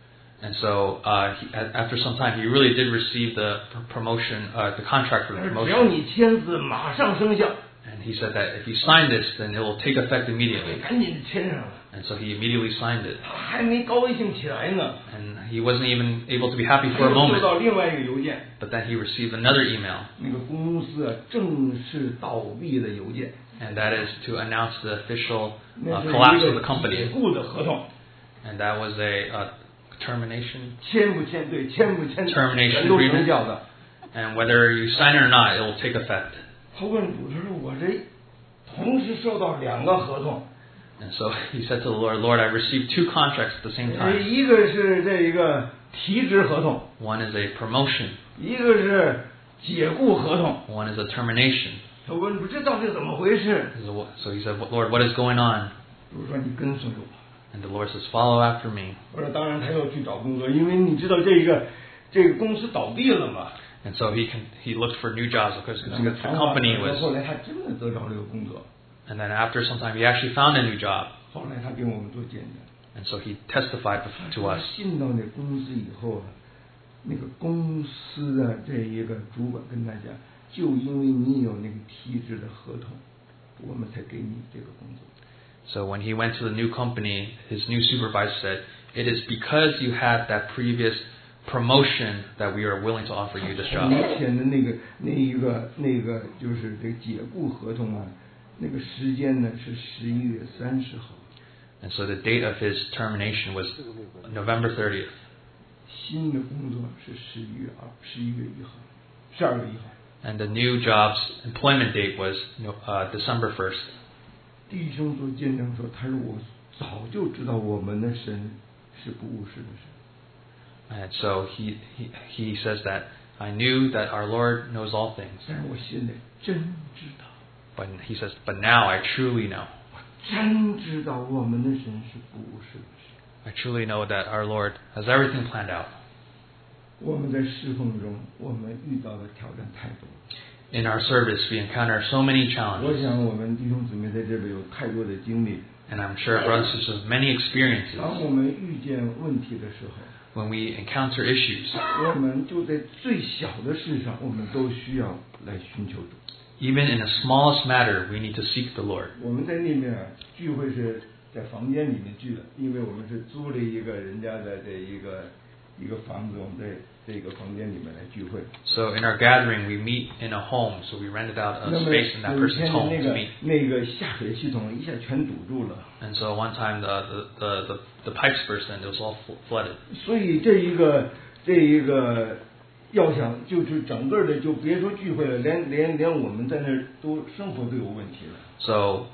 B: And so uh, he, after some time, he really did receive the promotion, uh, the contract for the
C: 只要
B: promotion.
C: 你签字，马上生效。
B: And he said that if you sign this, then it will take effect immediately.
C: 赶紧签上了。
B: And so he immediately signed it.
C: 他还没高兴起来呢，
B: And he wasn't even able to be happy
C: 他
B: for a
C: 又收
B: moment.
C: 到另外一个邮件，
B: But then he received another email,
C: 那个公司啊正式倒闭的邮件，
B: and that is to announce the official
C: 那
B: uh,
C: 是
B: collapse
C: 一
B: of
C: 个
B: the
C: 解
B: company.
C: 雇的合同，
B: And that was a uh, termination.
C: 签不签对，签不签
B: Termination
C: 全都
B: agreement.
C: 生效的。
B: And whether you sign it or not, it will take effect.
C: 他问主，他说我这同时收到两个合同，
B: And so he said to the Lord, Lord, I received two contracts at the same
C: 呃
B: time.
C: 一个是这一个提职合同，
B: One is a promotion,
C: 一个是解雇合同。
B: one is a termination.
C: 他问主，这到底怎么回事？
B: So he said, Lord, what is going on?
C: 主说你跟随我。
B: And the Lord says, follow after me.
C: 我说当然他要去找工作，因为你知道这个这个公司倒闭了嘛。
B: And so he can, he looked for new jobs because
C: 那
B: the
C: 么谈
B: company
C: 完
B: was.
C: 后来他真的得着这个工作，
B: And then after some time, he actually found a new job.
C: 后来他给我们做见证。
B: And so he testified to
C: 他
B: us.
C: 进到那公司以后啊，那个公司的这一个主管跟他讲，就因为你有那个提职的合同，我们才给你这个工作。
B: So when he went to the new company, his new supervisor said, it is because you had that previous promotion that we are willing to offer you this
C: 你
B: job.
C: 签的那个那一个那个就是这个解雇合同啊，那个时间呢是十一月三十号。
B: And so the date of his termination was November thirtieth.
C: 新的工作是十一月二十一月一号，十二月一号。
B: And the new job's employment date was uh, December first.
C: 弟兄做见证说，他说我早就知道我们的神是不务实的神，
B: And so he, he, he says that I knew that our Lord knows all things.
C: 但是我现在真知道，
B: But he says, but now I truly know.
C: 我真知道我们的神是不务实的神。
B: I truly know that our Lord has everything planned out.
C: 我们在侍奉中，我们遇到的挑战太多。
B: In our service, we encounter so many
C: 我
B: challenges.
C: 想我们弟兄姊妹在这边有太多的经历。
B: And I'm sure our brothers and sisters have many experiences.
C: 当我们遇见问题的时候，
B: When we encounter issues,
C: 我们就在最小的事上，我们都需要来寻求主。
B: even in the smallest matter, we need to seek the Lord.
C: 我们在那边啊，聚会是在房间里面聚的，因为我们是租了一个人家的这一个一个房子，我们在这个房间里面来聚会。
B: So in our gathering, we meet in a home. So we rented out
C: 那
B: a
C: 么
B: space in that
C: 有一
B: person's
C: 天的
B: home
C: 那
B: to
C: 个
B: meet.
C: 那个下水系统一下全堵住了，
B: And so one time the the, the, the, the pipes burst and it was all fl- flooded.
C: 所以这一个这一个要想就是整个的就别说聚会了，连连连我们在那儿都生活都有问题了。
B: So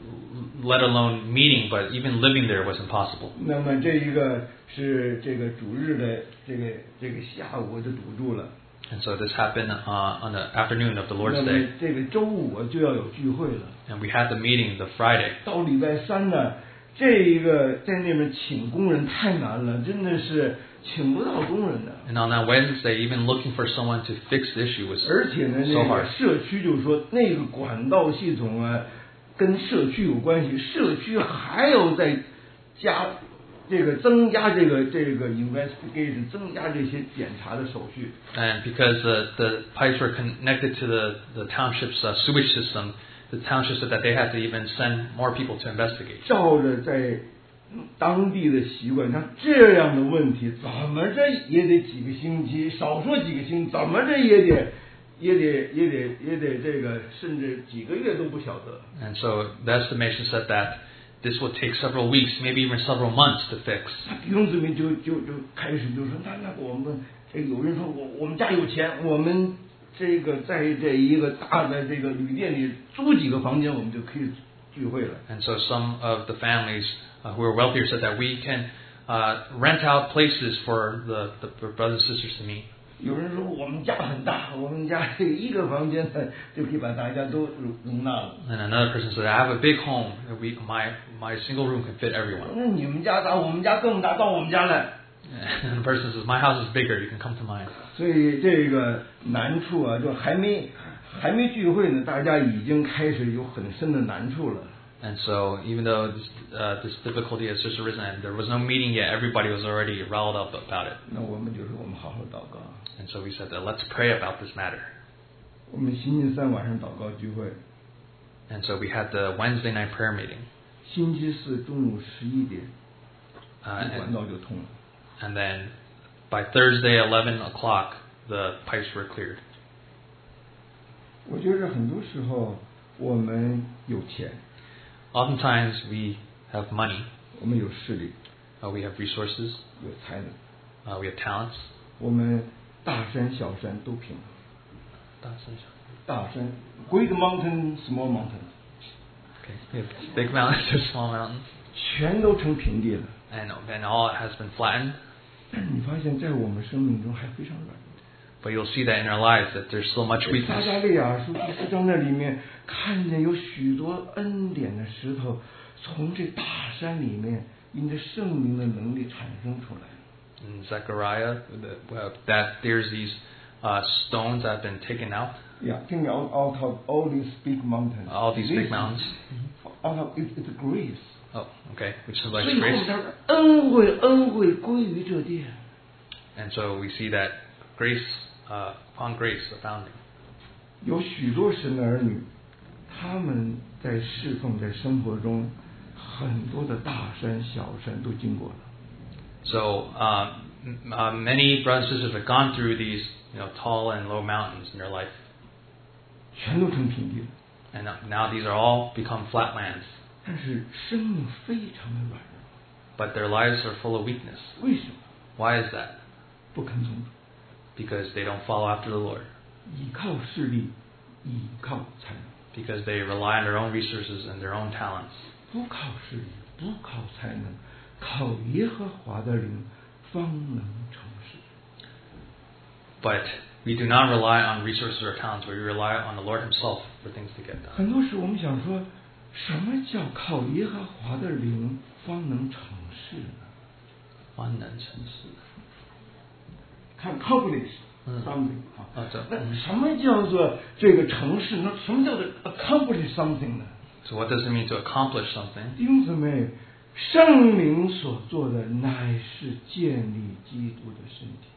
B: let alone meeting, but even living there was impossible.
C: 那么这一个是这个主日的这个这个下午就堵住了。
B: And so this happened uh, on the afternoon of the
C: 那
B: Lord's
C: 么
B: Day.
C: 这个周五就要有聚会了。
B: And we had the meeting the Friday.
C: 到礼拜三呢，这一个在那边请工人太难了，真的是请不到工人的。
B: And on that Wednesday, even looking for someone to fix the issue was
C: 而且呢，
B: so
C: 那
B: hard.
C: 个社区就是说那个管道系统啊，跟社区有关系，社区还要再加这个增加这个这个 investigation， 增加这些检查的手续。
B: And because uh, the pipes were connected to the, the township's uh, sewage system, the township said that they had to even send more people to investigate.
C: 照着在当地的习惯，像这样的问题，怎么着也得几个星期，少说几个星期，怎么着也得也得也得也得这个，甚至几个月都不晓得。
B: And so the estimation said that this would take several weeks, maybe even several months to fix.
C: 那弟兄姊妹就就就开始就说，那那我们这有人说我我们家有钱，我们这个在这一个大的这个旅店里租几个房间，我们就可以聚会了。
B: And so some of the families uh, who are wealthier said that we can uh, rent out places for the, the brothers and sisters to meet.
C: 有人说我们家很大，我们家这一个房间呢就可以把大家都容容纳了。
B: And another person said, I have a big home. We, my, my single room can fit everyone.
C: 那你们家大，我们家更大，到我们家来。
B: And the person says, my house is bigger. You can come to mine.
C: 所以这个难处啊，就还没还没聚会呢，大家已经开始有很深的难处了。
B: And so, even though this, uh, this difficulty has just arisen and there was no meeting yet, everybody was already riled up about it.
C: 那我们就说我们好好祷告。
B: And so we said that let's pray about this matter.
C: 我们星期三晚上祷告聚会，
B: And so we had the Wednesday night prayer meeting.
C: 星期四中午十一点，
B: Uh,
C: 管
B: and,
C: 道就通了。
B: and then by Thursday, eleven o'clock, the pipes were cleared.
C: 我觉得很多时候我们有钱，
B: Oftentimes we have money,
C: 我们有势力，
B: uh, we have resources,
C: 有才能，
B: uh, we have talents.
C: 我们大山小山都平了。大山 ，Great mountain, small mountain，
B: Okay. We have big mountains or small mountains,
C: 全都成平地了。
B: and, and all has been flattened.
C: 但是你发现在我们生命中还非常软。
B: But you'll see that in our lives that there's so much
C: 撒
B: weakness.
C: 加利亚书第四章那里面看见有许多恩典的石头，从这大山里面因着圣灵的能力产生出来。
B: In Zechariah, the, uh, that there's these uh, stones that have been taken out.
C: Yeah, taking out, out of all these big mountains.
B: All these big
C: This-
B: mountains.
C: Out of it, it's grace.
B: Oh, okay. Which symbolizes
C: 最后
B: grace.
C: 他说恩惠恩惠归于这地。
B: And so we see that grace, uh, upon grace, abounding.
C: 有许多神的儿女，他们在侍奉在生活中，很多的大山小山都经过了。
B: So uh, m- uh, many brothers and sisters have gone through these, you know, tall and low mountains in their life,
C: 全都成平地了，
B: and now- now these are all become flat lands.
C: 但是生命非常的软弱。
B: But their lives are full of weakness.
C: 为什么？
B: Why is that?
C: 不肯从主，
B: Because they don't follow after the Lord.
C: 倚靠势力，倚靠才能，
B: Because they rely on their own resources and their own talents.
C: 不靠势力，不靠才能，靠耶和华的灵，方能成事。
B: But we do not rely on resources or talents, but we rely on the Lord Himself for things to get done.
C: 很多时候我们想说，什么叫靠耶和华的灵方能成事呢？看 accomplish
B: 嗯
C: something 啊，
B: 啊这
C: 那什么叫做这个成事？那什么叫做 accomplish something 呢？
B: So what does it mean to accomplish something?
C: 弟兄姊妹，圣灵所做的乃是建立基督的身体。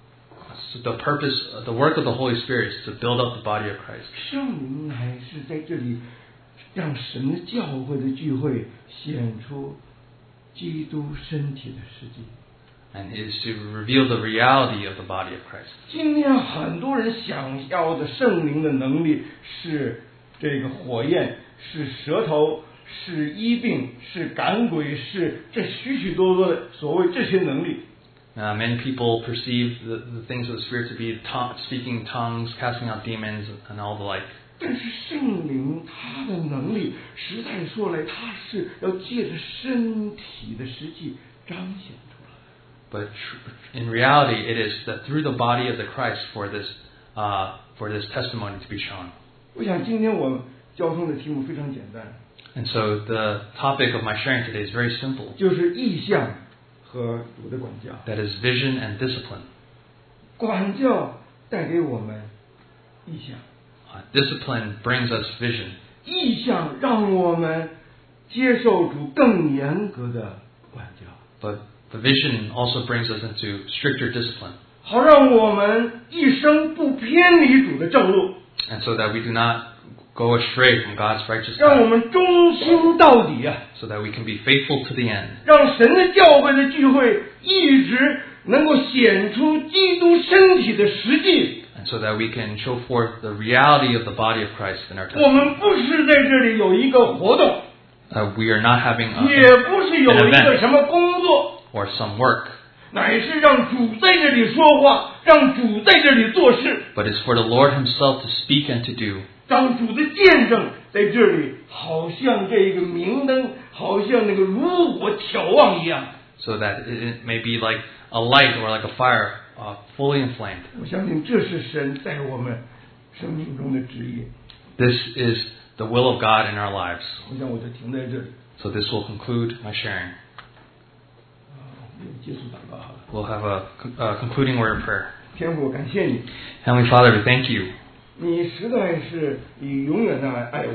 B: So the purpose, the work of the Holy Spirit is to build up the body of Christ.
C: 圣灵乃是在这里让神的教会的聚会显出基督身体的实际。
B: And is to reveal the reality of the body of Christ.
C: 今天很多人想要的圣灵的能力是这个火焰，是舌头，是医病，是赶鬼，是这许许多多的所谓这些能力。
B: Uh, many people perceive the, the things of the Spirit to be tongue, speaking tongues, casting out demons, and all the like.
C: 但是圣灵他的能力，实在说来，他是要借着身体的实际彰显出来。
B: But tr- in reality, it is that through the body of the Christ for this, uh, for this testimony to be shown.
C: 我想今天我交通的题目非常简单，
B: And so the topic of my sharing today is very simple.
C: 就是意象和主的管教。
B: That is vision and discipline.
C: 管教带给我们意象，
B: Uh, discipline brings us vision.
C: 意象让我们接受主更严格的管教，
B: But the vision also brings us into stricter discipline.
C: 好让我们一生不偏离主的正路，
B: And so that we do not go astray from God's righteous
C: 让我
B: path.
C: 们忠心到底啊！
B: So that we can be faithful to the end.
C: 让神的教会的聚会一直能够显出基督身体的实际。
B: And so that we can show forth the reality of the body of Christ in our
C: 我
B: testimony.
C: 们不是在这里有一个活动，
B: Uh, we are not having
C: 也
B: a,
C: 不是有一个什么工作，
B: or some work,
C: 乃是让主在这里说话，让主在这里做事，
B: but it's for the Lord Himself to speak and to do.
C: 让主的见证在这里，好像这个明灯，好像那个炉火眺望一样。
B: So that it, it may be like a light or like a fire, uh, fully inflamed.
C: 我相信这是神在我们生命中的旨意。
B: This is the will of God in our lives.
C: 我想我就停在这里，
B: So this will conclude my sharing.
C: 啊，我们结束祷告好了。
B: We'll have a con- uh, concluding word of prayer.
C: 天父，感谢你，
B: Heavenly Father, we thank you.
C: 你实在是以永远的爱爱我们。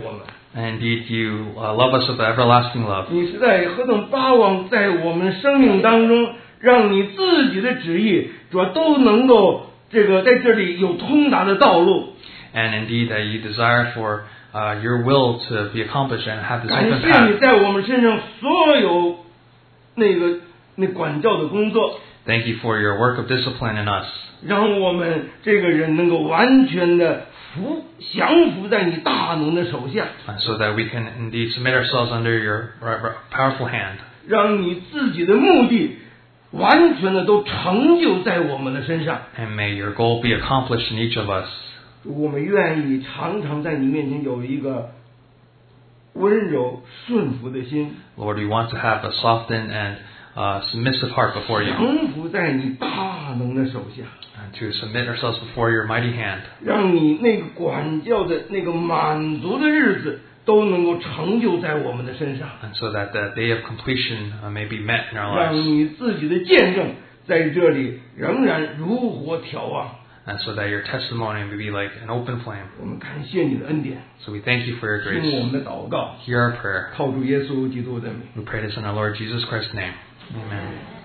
B: And indeed, you uh, love us with everlasting love.
C: 你实在何等巴望在我们生命当中，让你自己的旨意主要都能够这个在这里有通达的道路。
B: And indeed, that you desire for uh, your will to be accomplished and have this
C: 感
B: open
C: 谢
B: path.
C: 你在我们身上所有那个那管教的工作，
B: Thank you for your work of discipline in us.
C: 让我们这个人能够完全的服降服在你大能的手下，
B: Uh, so that we can indeed submit ourselves under your r- r- powerful hand.
C: 让你自己的目的完全的都成就在我们的身上。
B: And may your goal be accomplished in each of us.
C: 我们愿意常常在你面前有一个温柔顺服的心，
B: Lord, we want to have a softened and uh, submissive heart before you.
C: 降服在你大能的手下，
B: And to submit ourselves before your mighty hand. 让
C: 让你那个管教的那个满足的日子都能够成就在我们的身上，
B: And so that the day of completion uh, may be met in our
C: 让
B: lives.
C: 你自己的见证在这里仍然如火眺望。
B: And so that your testimony may be like an open flame.
C: 我们感谢你的恩典，
B: So we thank you for your
C: 听我
B: grace.
C: 们的祷告，
B: Hear our prayer.
C: 靠主耶稣基督的名。
B: We pray this in our Lord Jesus Christ's name. Amen.